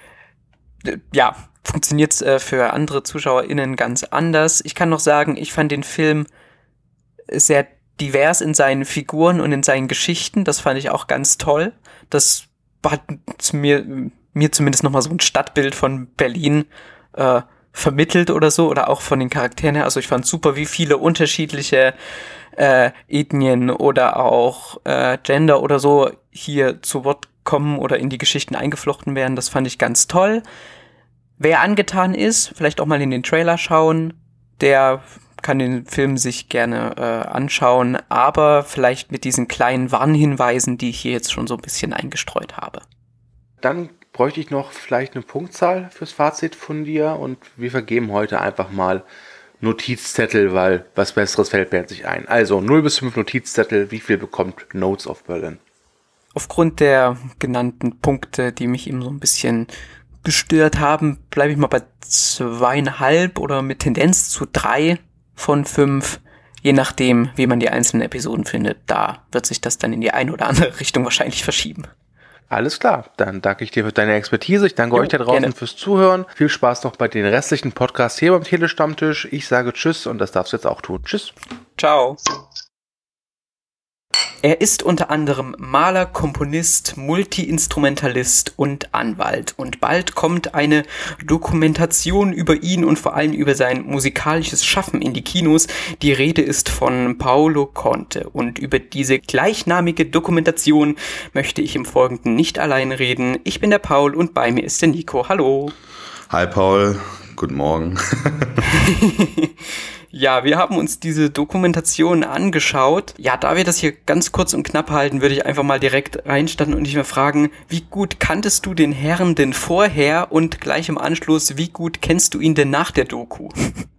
S14: ja, funktioniert es äh, für andere ZuschauerInnen ganz anders. Ich kann noch sagen, ich fand den Film sehr divers in seinen Figuren und in seinen Geschichten. Das fand ich auch ganz toll. Das hat mir, mir zumindest nochmal so ein Stadtbild von Berlin äh, vermittelt oder so, oder auch von den Charakteren her. Also ich fand super, wie viele unterschiedliche äh, Ethnien oder auch äh, Gender oder so hier zu Wort kommen oder in die Geschichten eingeflochten werden. Das fand ich ganz toll. Wer angetan ist, vielleicht auch mal in den Trailer schauen, der kann den Film sich gerne äh, anschauen, aber vielleicht mit diesen kleinen Warnhinweisen, die ich hier jetzt schon so ein bisschen eingestreut habe.
S9: Dann bräuchte ich noch vielleicht eine Punktzahl fürs Fazit von dir und wir vergeben heute einfach mal Notizzettel, weil was Besseres fällt mir jetzt nicht ein. Also null bis fünf Notizzettel, wie viel bekommt Notes of Berlin?
S14: Aufgrund der genannten Punkte, die mich eben so ein bisschen gestört haben, bleibe ich mal bei zweieinhalb oder mit Tendenz zu drei von fünf, je nachdem, wie man die einzelnen Episoden findet. Da wird sich das dann in die eine oder andere Richtung wahrscheinlich verschieben.
S9: Alles klar, dann danke ich dir für deine Expertise. Ich danke jo, euch da draußen gerne fürs Zuhören. Viel Spaß noch bei den restlichen Podcasts hier beim Telestammtisch. Ich sage Tschüss und das darfst du jetzt auch tun. Tschüss.
S14: Ciao. Er ist unter anderem Maler, Komponist, Multi-Instrumentalist und Anwalt. Und bald kommt eine Dokumentation über ihn und vor allem über sein musikalisches Schaffen in die Kinos. Die Rede ist von Paolo Conte. Und über diese gleichnamige Dokumentation möchte ich im Folgenden nicht allein reden. Ich bin der Paul und bei mir ist der Nico. Hallo.
S7: Hi Paul, guten Morgen.
S14: Ja, wir haben uns diese Dokumentation angeschaut. Ja, da wir das hier ganz kurz und knapp halten, würde ich einfach mal direkt reinstarten und dich mal fragen, wie gut kanntest du den Herrn denn vorher und gleich im Anschluss, wie gut kennst du ihn denn nach der Doku?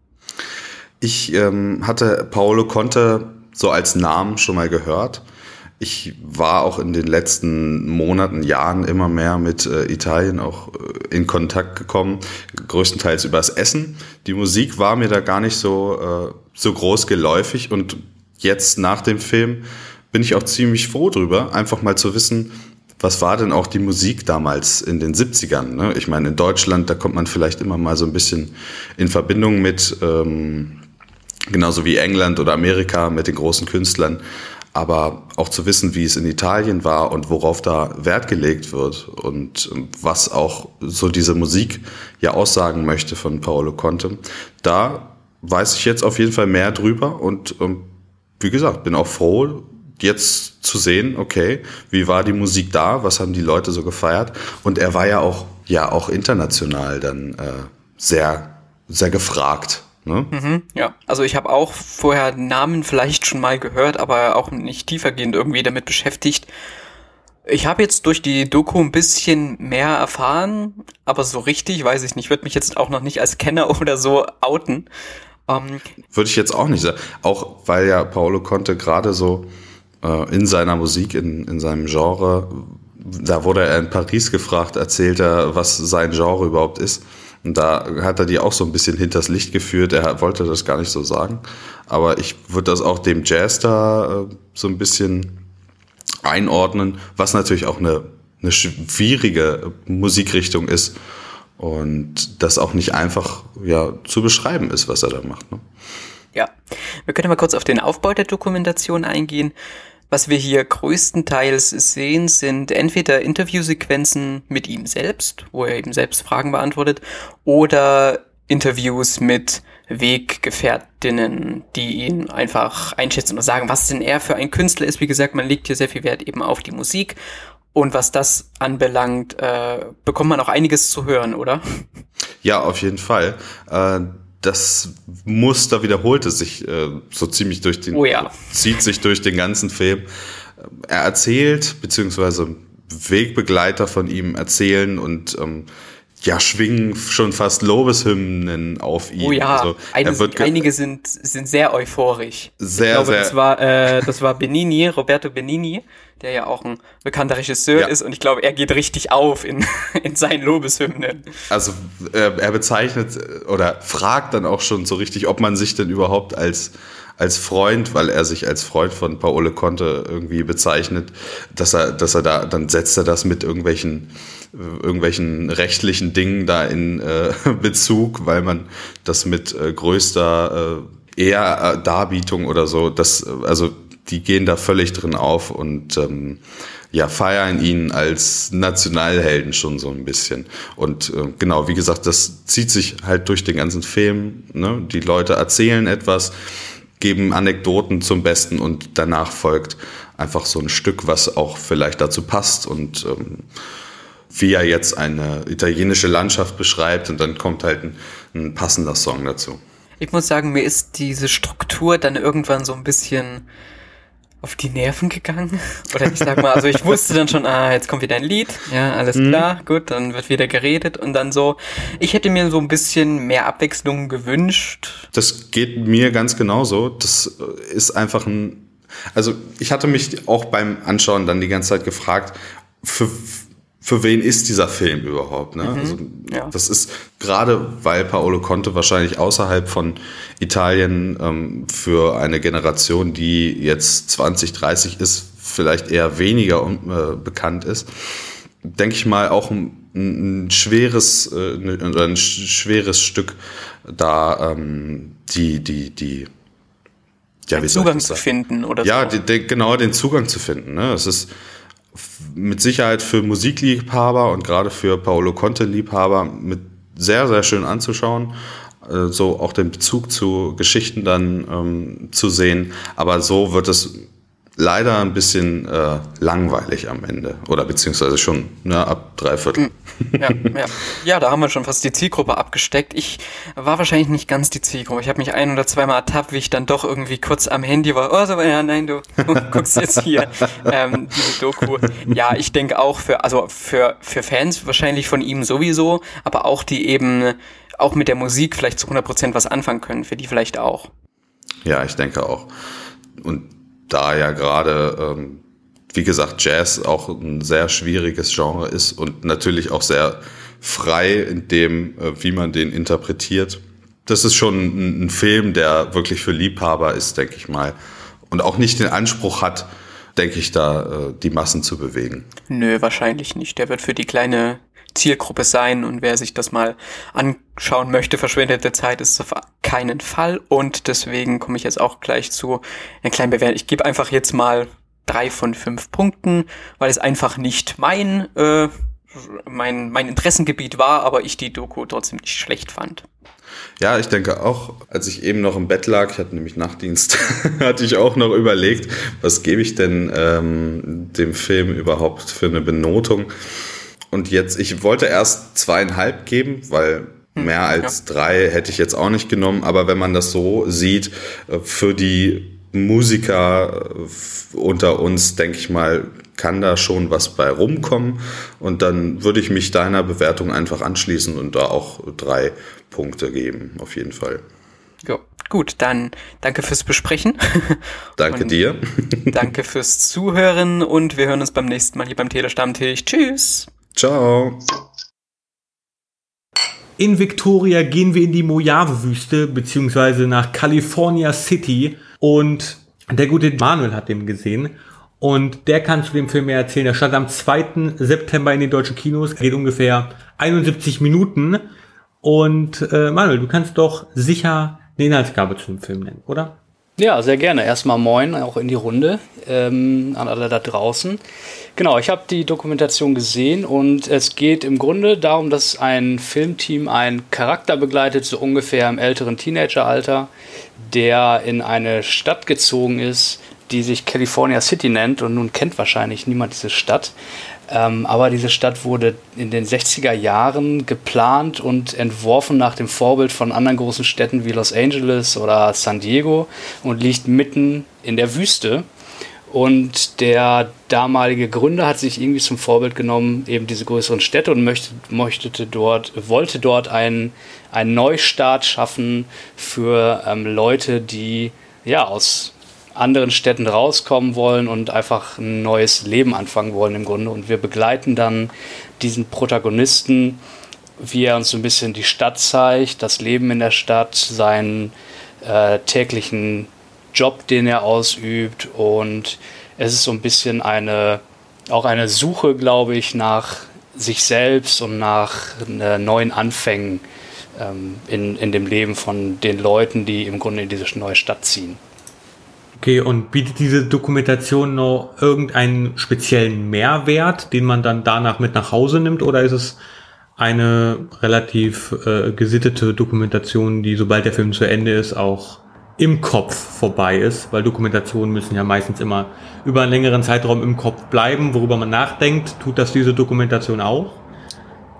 S7: Ich ähm, hatte Paolo Conte so als Namen schon mal gehört. Ich war auch in den letzten Monaten, Jahren immer mehr mit äh, Italien auch äh, in Kontakt gekommen, größtenteils übers Essen. Die Musik war mir da gar nicht so, äh, so groß geläufig und jetzt nach dem Film bin ich auch ziemlich froh drüber, einfach mal zu wissen, was war denn auch die Musik damals in den siebzigern? Ne? Ich meine, in Deutschland, da kommt man vielleicht immer mal so ein bisschen in Verbindung mit, ähm, genauso wie England oder Amerika mit den großen Künstlern. Aber auch zu wissen, wie es in Italien war und worauf da Wert gelegt wird und was auch so diese Musik ja aussagen möchte von Paolo Conte, da weiß ich jetzt auf jeden Fall mehr drüber und ähm, wie gesagt, bin auch froh, jetzt zu sehen, okay, wie war die Musik da, was haben die Leute so gefeiert und er war ja auch, ja auch international dann äh, sehr, sehr gefragt. Ne?
S14: Mhm, ja, also ich habe auch vorher Namen vielleicht schon mal gehört, aber auch nicht tiefergehend irgendwie damit beschäftigt. Ich habe jetzt durch die Doku ein bisschen mehr erfahren, aber so richtig weiß ich nicht. Würde mich jetzt auch noch nicht als Kenner oder so outen. Ähm,
S7: Würde ich jetzt auch nicht sagen. Auch weil ja Paolo Conte gerade so äh, in seiner Musik, in, in seinem Genre, da wurde er in Paris gefragt, erzählt er, was sein Genre überhaupt ist. Und da hat er die auch so ein bisschen hinters Licht geführt. Er wollte das gar nicht so sagen. Aber ich würde das auch dem Jazz da äh, so ein bisschen einordnen, was natürlich auch eine, eine schwierige Musikrichtung ist. Und das auch nicht einfach ja, zu beschreiben ist, was er da macht. Ne?
S14: Ja, wir können mal kurz auf den Aufbau der Dokumentation eingehen. Was wir hier größtenteils sehen, sind entweder Interviewsequenzen mit ihm selbst, wo er eben selbst Fragen beantwortet, oder Interviews mit Weggefährtinnen, die ihn einfach einschätzen und sagen, was denn er für ein Künstler ist. Wie gesagt, man legt hier sehr viel Wert eben auf die Musik. Und was das anbelangt, äh, bekommt man auch einiges zu hören, oder?
S7: Ja, auf jeden Fall. Äh Das Muster wiederholte sich äh, so ziemlich durch den,
S14: oh ja.
S7: zieht sich durch den ganzen Film. Er erzählt, beziehungsweise Wegbegleiter von ihm erzählen und ähm, ja, schwingen schon fast Lobeshymnen auf ihn.
S14: Oh ja,
S7: also,
S14: Eine, sind, einige sind, sind sehr euphorisch.
S7: Sehr,
S14: ich glaube,
S7: sehr.
S14: Das war, äh, das war Benigni, Roberto Benigni, der ja auch ein bekannter Regisseur ja. ist und ich glaube, er geht richtig auf in, in seinen Lobeshymnen.
S7: Also äh, er bezeichnet oder fragt dann auch schon so richtig, ob man sich denn überhaupt als als Freund, weil er sich als Freund von Paolo Conte irgendwie bezeichnet, dass er, dass er da, dann setzt er das mit irgendwelchen, irgendwelchen rechtlichen Dingen da in äh, Bezug, weil man das mit äh, größter äh, eher äh, Darbietung oder so, das, also die gehen da völlig drin auf und ähm, ja, feiern ihn als Nationalhelden schon so ein bisschen. Und äh, genau, wie gesagt, das zieht sich halt durch den ganzen Film. Ne? Die Leute erzählen etwas, geben Anekdoten zum Besten und danach folgt einfach so ein Stück, was auch vielleicht dazu passt. Und ähm, wie er jetzt eine italienische Landschaft beschreibt und dann kommt halt ein, ein passender Song dazu.
S14: Ich muss sagen, mir ist diese Struktur dann irgendwann so ein bisschen auf die Nerven gegangen. Oder ich sag mal, also ich wusste dann schon, ah, jetzt kommt wieder ein Lied. Ja, alles mhm. klar, gut, dann wird wieder geredet und dann so. Ich hätte mir so ein bisschen mehr Abwechslung gewünscht.
S7: Das geht mir ganz genauso. Das ist einfach ein, also ich hatte mich auch beim Anschauen dann die ganze Zeit gefragt, für Für wen ist dieser Film überhaupt? Ne? Mhm, also, ja. Das ist gerade, weil Paolo Conte wahrscheinlich außerhalb von Italien ähm, für eine Generation, die jetzt zwanzig, dreißig ist, vielleicht eher weniger äh, bekannt ist, denke ich mal auch ein, ein schweres, äh, ein schweres Stück, da ähm, die die die ja, wie
S14: Zugang zu finden oder
S7: ja,
S14: so.
S7: Ja, die, genau den Zugang zu finden. Ne? Es ist mit Sicherheit für Musikliebhaber und gerade für Paolo Conte-Liebhaber mit sehr, sehr schön anzuschauen, äh, so auch den Bezug zu Geschichten dann ähm, zu sehen. Aber so wird es leider ein bisschen äh, langweilig am Ende oder beziehungsweise schon ne, ab drei Viertel.
S14: Ja, ja. ja, da haben wir schon fast die Zielgruppe abgesteckt. Ich war wahrscheinlich nicht ganz die Zielgruppe. Ich habe mich ein- oder zweimal ertappt, wie ich dann doch irgendwie kurz am Handy war. Oh, so, ja, nein, du, du guckst jetzt hier ähm, diese Doku. Ja, ich denke auch für, also für, für Fans wahrscheinlich von ihm sowieso, aber auch die eben auch mit der Musik vielleicht zu hundert Prozent was anfangen können, für die vielleicht auch.
S7: Ja, ich denke auch. Und da ja gerade, ähm, wie gesagt, Jazz auch ein sehr schwieriges Genre ist und natürlich auch sehr frei in dem, äh, wie man den interpretiert. Das ist schon ein, ein Film, der wirklich für Liebhaber ist, denke ich mal. Und auch nicht den Anspruch hat, denke ich, da äh, die Massen zu bewegen.
S14: Nö, wahrscheinlich nicht. Der wird für die kleine Zielgruppe sein und wer sich das mal anschauen möchte, verschwendete Zeit ist auf keinen Fall und deswegen komme ich jetzt auch gleich zu einer kleinen Bewertung. Ich gebe einfach jetzt mal drei von fünf Punkten, weil es einfach nicht mein, äh, mein, mein Interessengebiet war, aber ich die Doku trotzdem nicht schlecht fand.
S7: Ja, ich denke auch, als ich eben noch im Bett lag, ich hatte nämlich Nachtdienst, hatte ich auch noch überlegt, was gebe ich denn ähm, dem Film überhaupt für eine Benotung. Und jetzt, ich wollte erst zweieinhalb geben, weil mehr als ja. drei hätte ich jetzt auch nicht genommen. Aber wenn man das so sieht, für die Musiker unter uns, denke ich mal, kann da schon was bei rumkommen. Und dann würde ich mich deiner Bewertung einfach anschließen und da auch drei Punkte geben, auf jeden Fall.
S14: Ja, gut, dann danke fürs Besprechen.
S7: Danke dir.
S14: Danke fürs Zuhören und wir hören uns beim nächsten Mal hier beim Telestammtisch. Tschüss.
S7: Ciao.
S1: In Victoria gehen wir in die Mojave-Wüste, beziehungsweise nach California City. Und der gute Manuel hat den gesehen. Und der kann zu dem Film mehr erzählen. Der stand am zweiten September in den deutschen Kinos. Geht ungefähr einundsiebzig Minuten. Und äh, Manuel, du kannst doch sicher eine Inhaltsgabe zu dem Film nennen, oder?
S15: Ja, sehr gerne. Erstmal moin, auch in die Runde, ähm, an alle da draußen. Genau, ich habe die Dokumentation gesehen und es geht im Grunde darum, dass ein Filmteam einen Charakter begleitet, so ungefähr im älteren Teenageralter, der in eine Stadt gezogen ist, die sich California City nennt und nun kennt wahrscheinlich niemand diese Stadt. Ähm, aber diese Stadt wurde in den sechziger Jahren geplant und entworfen nach dem Vorbild von anderen großen Städten wie Los Angeles oder San Diego und liegt mitten in der Wüste. Und der damalige Gründer hat sich irgendwie zum Vorbild genommen, eben diese größeren Städte und möchte, möchte dort, wollte dort einen, einen Neustart schaffen für ähm, Leute, die ja aus anderen Städten rauskommen wollen und einfach ein neues Leben anfangen wollen im Grunde. Und wir begleiten dann diesen Protagonisten, wie er uns so ein bisschen die Stadt zeigt, das Leben in der Stadt, seinen äh, täglichen Job, den er ausübt. Und es ist so ein bisschen eine, auch eine Suche, glaube ich, nach sich selbst und nach äh, neuen Anfängen ähm, in, in dem Leben von den Leuten, die im Grunde in diese neue Stadt ziehen.
S1: Okay, und bietet diese Dokumentation noch irgendeinen speziellen Mehrwert, den man dann danach mit nach Hause nimmt, oder ist es eine relativ äh, gesittete Dokumentation, die, sobald der Film zu Ende ist, auch im Kopf vorbei ist? Weil Dokumentationen müssen ja meistens immer über einen längeren Zeitraum im Kopf bleiben, worüber man nachdenkt. Tut das diese Dokumentation auch?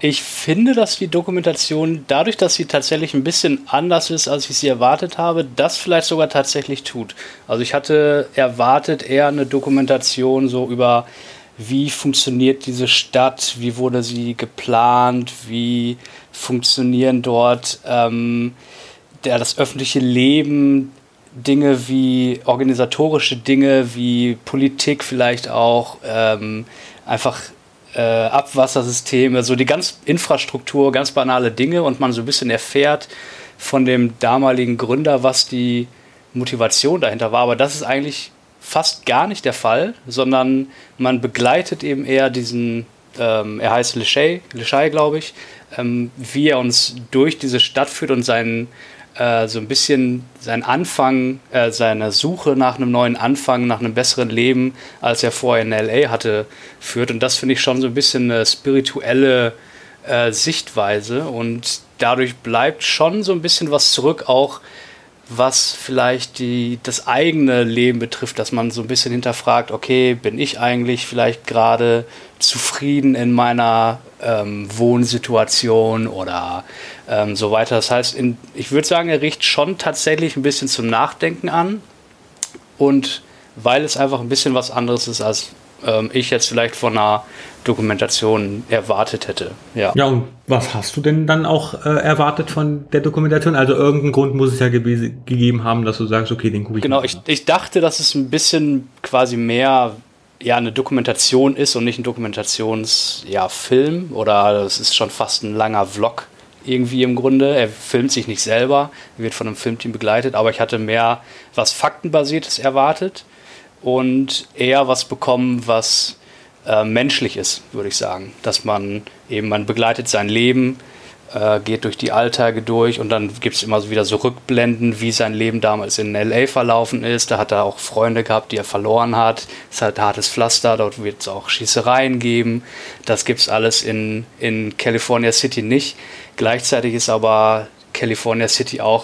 S15: Ich finde, dass die Dokumentation, dadurch, dass sie tatsächlich ein bisschen anders ist, als ich sie erwartet habe, das vielleicht sogar tatsächlich tut. Also ich hatte erwartet eher eine Dokumentation so über, wie funktioniert diese Stadt, wie wurde sie geplant, wie funktionieren dort ähm, der, das öffentliche Leben, Dinge wie organisatorische Dinge, wie Politik vielleicht auch, ähm, einfach Äh, Abwassersysteme, so die ganz Infrastruktur, ganz banale Dinge und man so ein bisschen erfährt von dem damaligen Gründer, was die Motivation dahinter war. Aber das ist eigentlich fast gar nicht der Fall, sondern man begleitet eben eher diesen, ähm, er heißt Leshai, Leshai glaube ich, ähm, wie er uns durch diese Stadt führt und seinen äh, so ein bisschen seinen Anfang, äh, seine Suche nach einem neuen Anfang, nach einem besseren Leben, als er vorher in L A hatte, führt. Und das finde ich schon so ein bisschen eine spirituelle äh, Sichtweise. Und dadurch bleibt schon so ein bisschen was zurück, auch was vielleicht die, das eigene Leben betrifft, dass man so ein bisschen hinterfragt, okay, bin ich eigentlich vielleicht gerade zufrieden in meiner ähm, Wohnsituation oder ähm, so weiter. Das heißt, in, ich würde sagen, er riecht schon tatsächlich ein bisschen zum Nachdenken an und weil es einfach ein bisschen was anderes ist, als ähm, ich jetzt vielleicht von einer Dokumentation erwartet hätte. Ja.
S16: Ja, und was hast du denn dann auch äh, erwartet von der Dokumentation? Also irgendeinen Grund muss es ja ge- gegeben haben, dass du sagst, okay, den gucke ich.
S15: Genau, ich, ich dachte, dass es ein bisschen quasi mehr ja, eine Dokumentation ist und nicht ein Dokumentations-Film ja, Film, oder es ist schon fast ein langer Vlog irgendwie im Grunde. Er filmt sich nicht selber, er wird von einem Filmteam begleitet, aber ich hatte mehr was Faktenbasiertes erwartet und eher was bekommen, was äh, menschlich ist, würde ich sagen. Dass man eben, man begleitet sein Leben, äh, geht durch die Alltage durch und dann gibt es immer so wieder so Rückblenden, wie sein Leben damals in L A verlaufen ist. Da hat er auch Freunde gehabt, die er verloren hat. Es ist halt hartes Pflaster, dort wird es auch Schießereien geben. Das gibt es alles in, in California City nicht. Gleichzeitig ist aber California City auch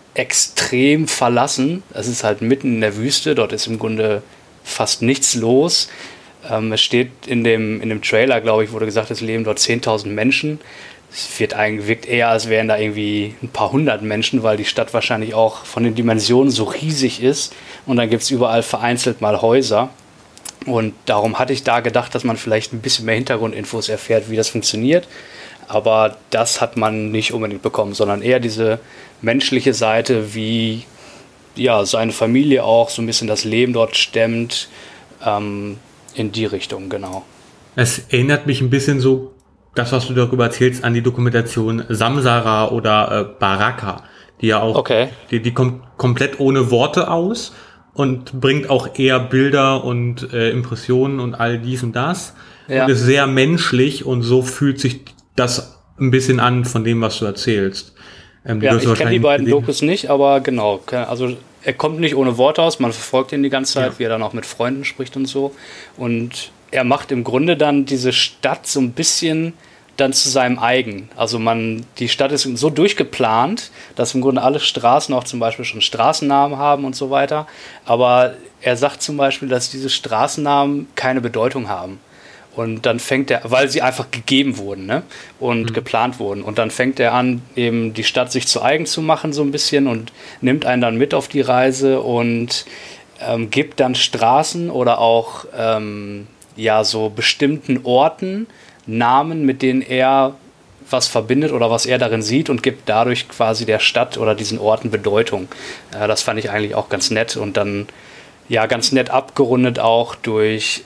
S15: extrem verlassen. Es ist halt mitten in der Wüste, dort ist im Grunde fast nichts los. Ähm, es steht in dem, in dem Trailer, glaube ich, wurde gesagt, es leben dort zehntausend Menschen. Es wird eigentlich, wirkt eher, als wären da irgendwie ein paar hundert Menschen, weil die Stadt wahrscheinlich auch von den Dimensionen so riesig ist. Und dann gibt es überall vereinzelt mal Häuser. Und darum hatte ich da gedacht, dass man vielleicht ein bisschen mehr Hintergrundinfos erfährt, wie das funktioniert. Aber das hat man nicht unbedingt bekommen, sondern eher diese menschliche Seite, wie ja, seine Familie auch so ein bisschen das Leben dort stemmt, ähm, in die Richtung, genau.
S16: Es erinnert mich ein bisschen so, das, was du darüber erzählst, an die Dokumentation Samsara oder äh, Baraka, die ja auch, okay. die, die kommt komplett ohne Worte aus und bringt auch eher Bilder und äh, Impressionen und all dies und das. Ja. Und ist sehr menschlich und so fühlt sich das ein bisschen an von dem, was du erzählst. Ähm,
S15: ja, ich kenne die beiden Dokus nicht, aber genau, also er kommt nicht ohne Worte aus, man verfolgt ihn die ganze Zeit, ja. wie er dann auch mit Freunden spricht und so. Und er macht im Grunde dann diese Stadt so ein bisschen dann zu seinem eigen. Also man, die Stadt ist so durchgeplant, dass im Grunde alle Straßen auch zum Beispiel schon Straßennamen haben und so weiter. Aber er sagt zum Beispiel, dass diese Straßennamen keine Bedeutung haben. Und dann fängt er, weil sie einfach gegeben wurden, ne? Und mhm. geplant wurden. Und dann fängt er an, eben die Stadt sich zu eigen zu machen so ein bisschen und nimmt einen dann mit auf die Reise und ähm, gibt dann Straßen oder auch ähm, ja so bestimmten Orten Namen, mit denen er was verbindet oder was er darin sieht und gibt dadurch quasi der Stadt oder diesen Orten Bedeutung. Äh, das fand ich eigentlich auch ganz nett und dann ja ganz nett abgerundet auch durch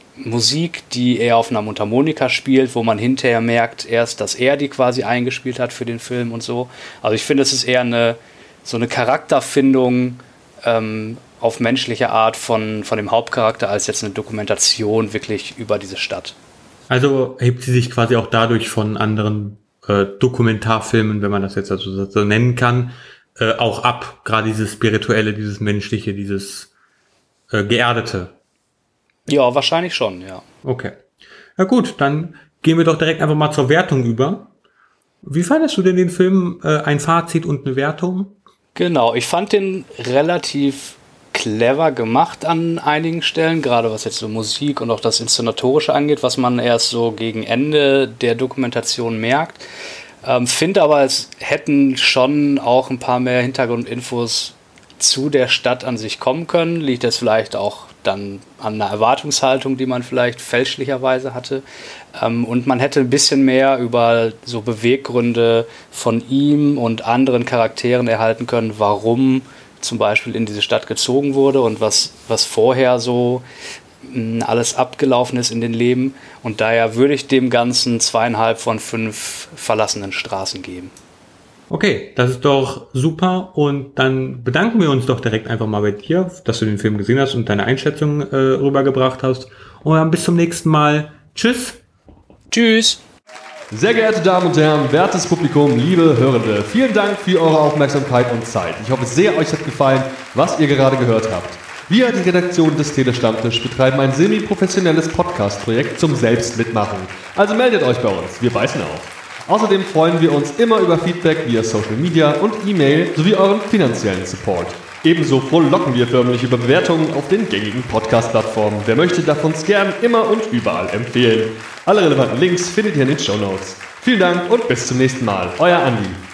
S15: Musik, die er auf einer Mundharmonika spielt, wo man hinterher merkt erst, dass er die quasi eingespielt hat für den Film und so. Also ich finde, es ist eher eine so eine Charakterfindung ähm, auf menschliche Art von, von dem Hauptcharakter als jetzt eine Dokumentation wirklich über diese Stadt.
S16: Also hebt sie sich quasi auch dadurch von anderen äh, Dokumentarfilmen, wenn man das jetzt also so nennen kann, äh, auch ab. Gerade dieses Spirituelle, dieses Menschliche, dieses äh, Geerdete.
S15: Ja, wahrscheinlich schon, ja.
S16: Okay. Na gut, dann gehen wir doch direkt einfach mal zur Wertung über. Wie fandest du denn den Film? Äh, ein Fazit und eine Wertung?
S15: Genau, ich fand den relativ clever gemacht an einigen Stellen, gerade was jetzt so Musik und auch das Inszenatorische angeht, was man erst so gegen Ende der Dokumentation merkt. Ähm, finde aber, es hätten schon auch ein paar mehr Hintergrundinfos zu der Stadt an sich kommen können. Liegt das vielleicht auch dann an einer Erwartungshaltung, die man vielleicht fälschlicherweise hatte. Ähm, und man hätte ein bisschen mehr über so Beweggründe von ihm und anderen Charakteren erhalten können, warum zum Beispiel in diese Stadt gezogen wurde und was, was vorher so mh, alles abgelaufen ist in den Leben. Und daher würde ich dem Ganzen zweieinhalb von fünf verlassenen Straßen geben.
S16: Okay, das ist doch super und dann bedanken wir uns doch direkt einfach mal bei dir, dass du den Film gesehen hast und deine Einschätzung äh, rübergebracht hast. Und dann bis zum nächsten Mal. Tschüss.
S15: Tschüss.
S3: Sehr geehrte Damen und Herren, wertes Publikum, liebe Hörende, vielen Dank für eure Aufmerksamkeit und Zeit. Ich hoffe sehr, euch hat gefallen, was ihr gerade gehört habt. Wir, die Redaktion des Telestammtisch, betreiben ein semi-professionelles Podcast-Projekt zum Selbstmitmachen. Also meldet euch bei uns, wir beißen auf. Außerdem freuen wir uns immer über Feedback via Social Media und E-Mail sowie euren finanziellen Support. Ebenso frohlocken wir förmlich über Bewertungen auf den gängigen Podcast-Plattformen. Wer möchte, darf uns gern immer und überall empfehlen. Alle relevanten Links findet ihr in den Shownotes. Vielen Dank und bis zum nächsten Mal. Euer Andi.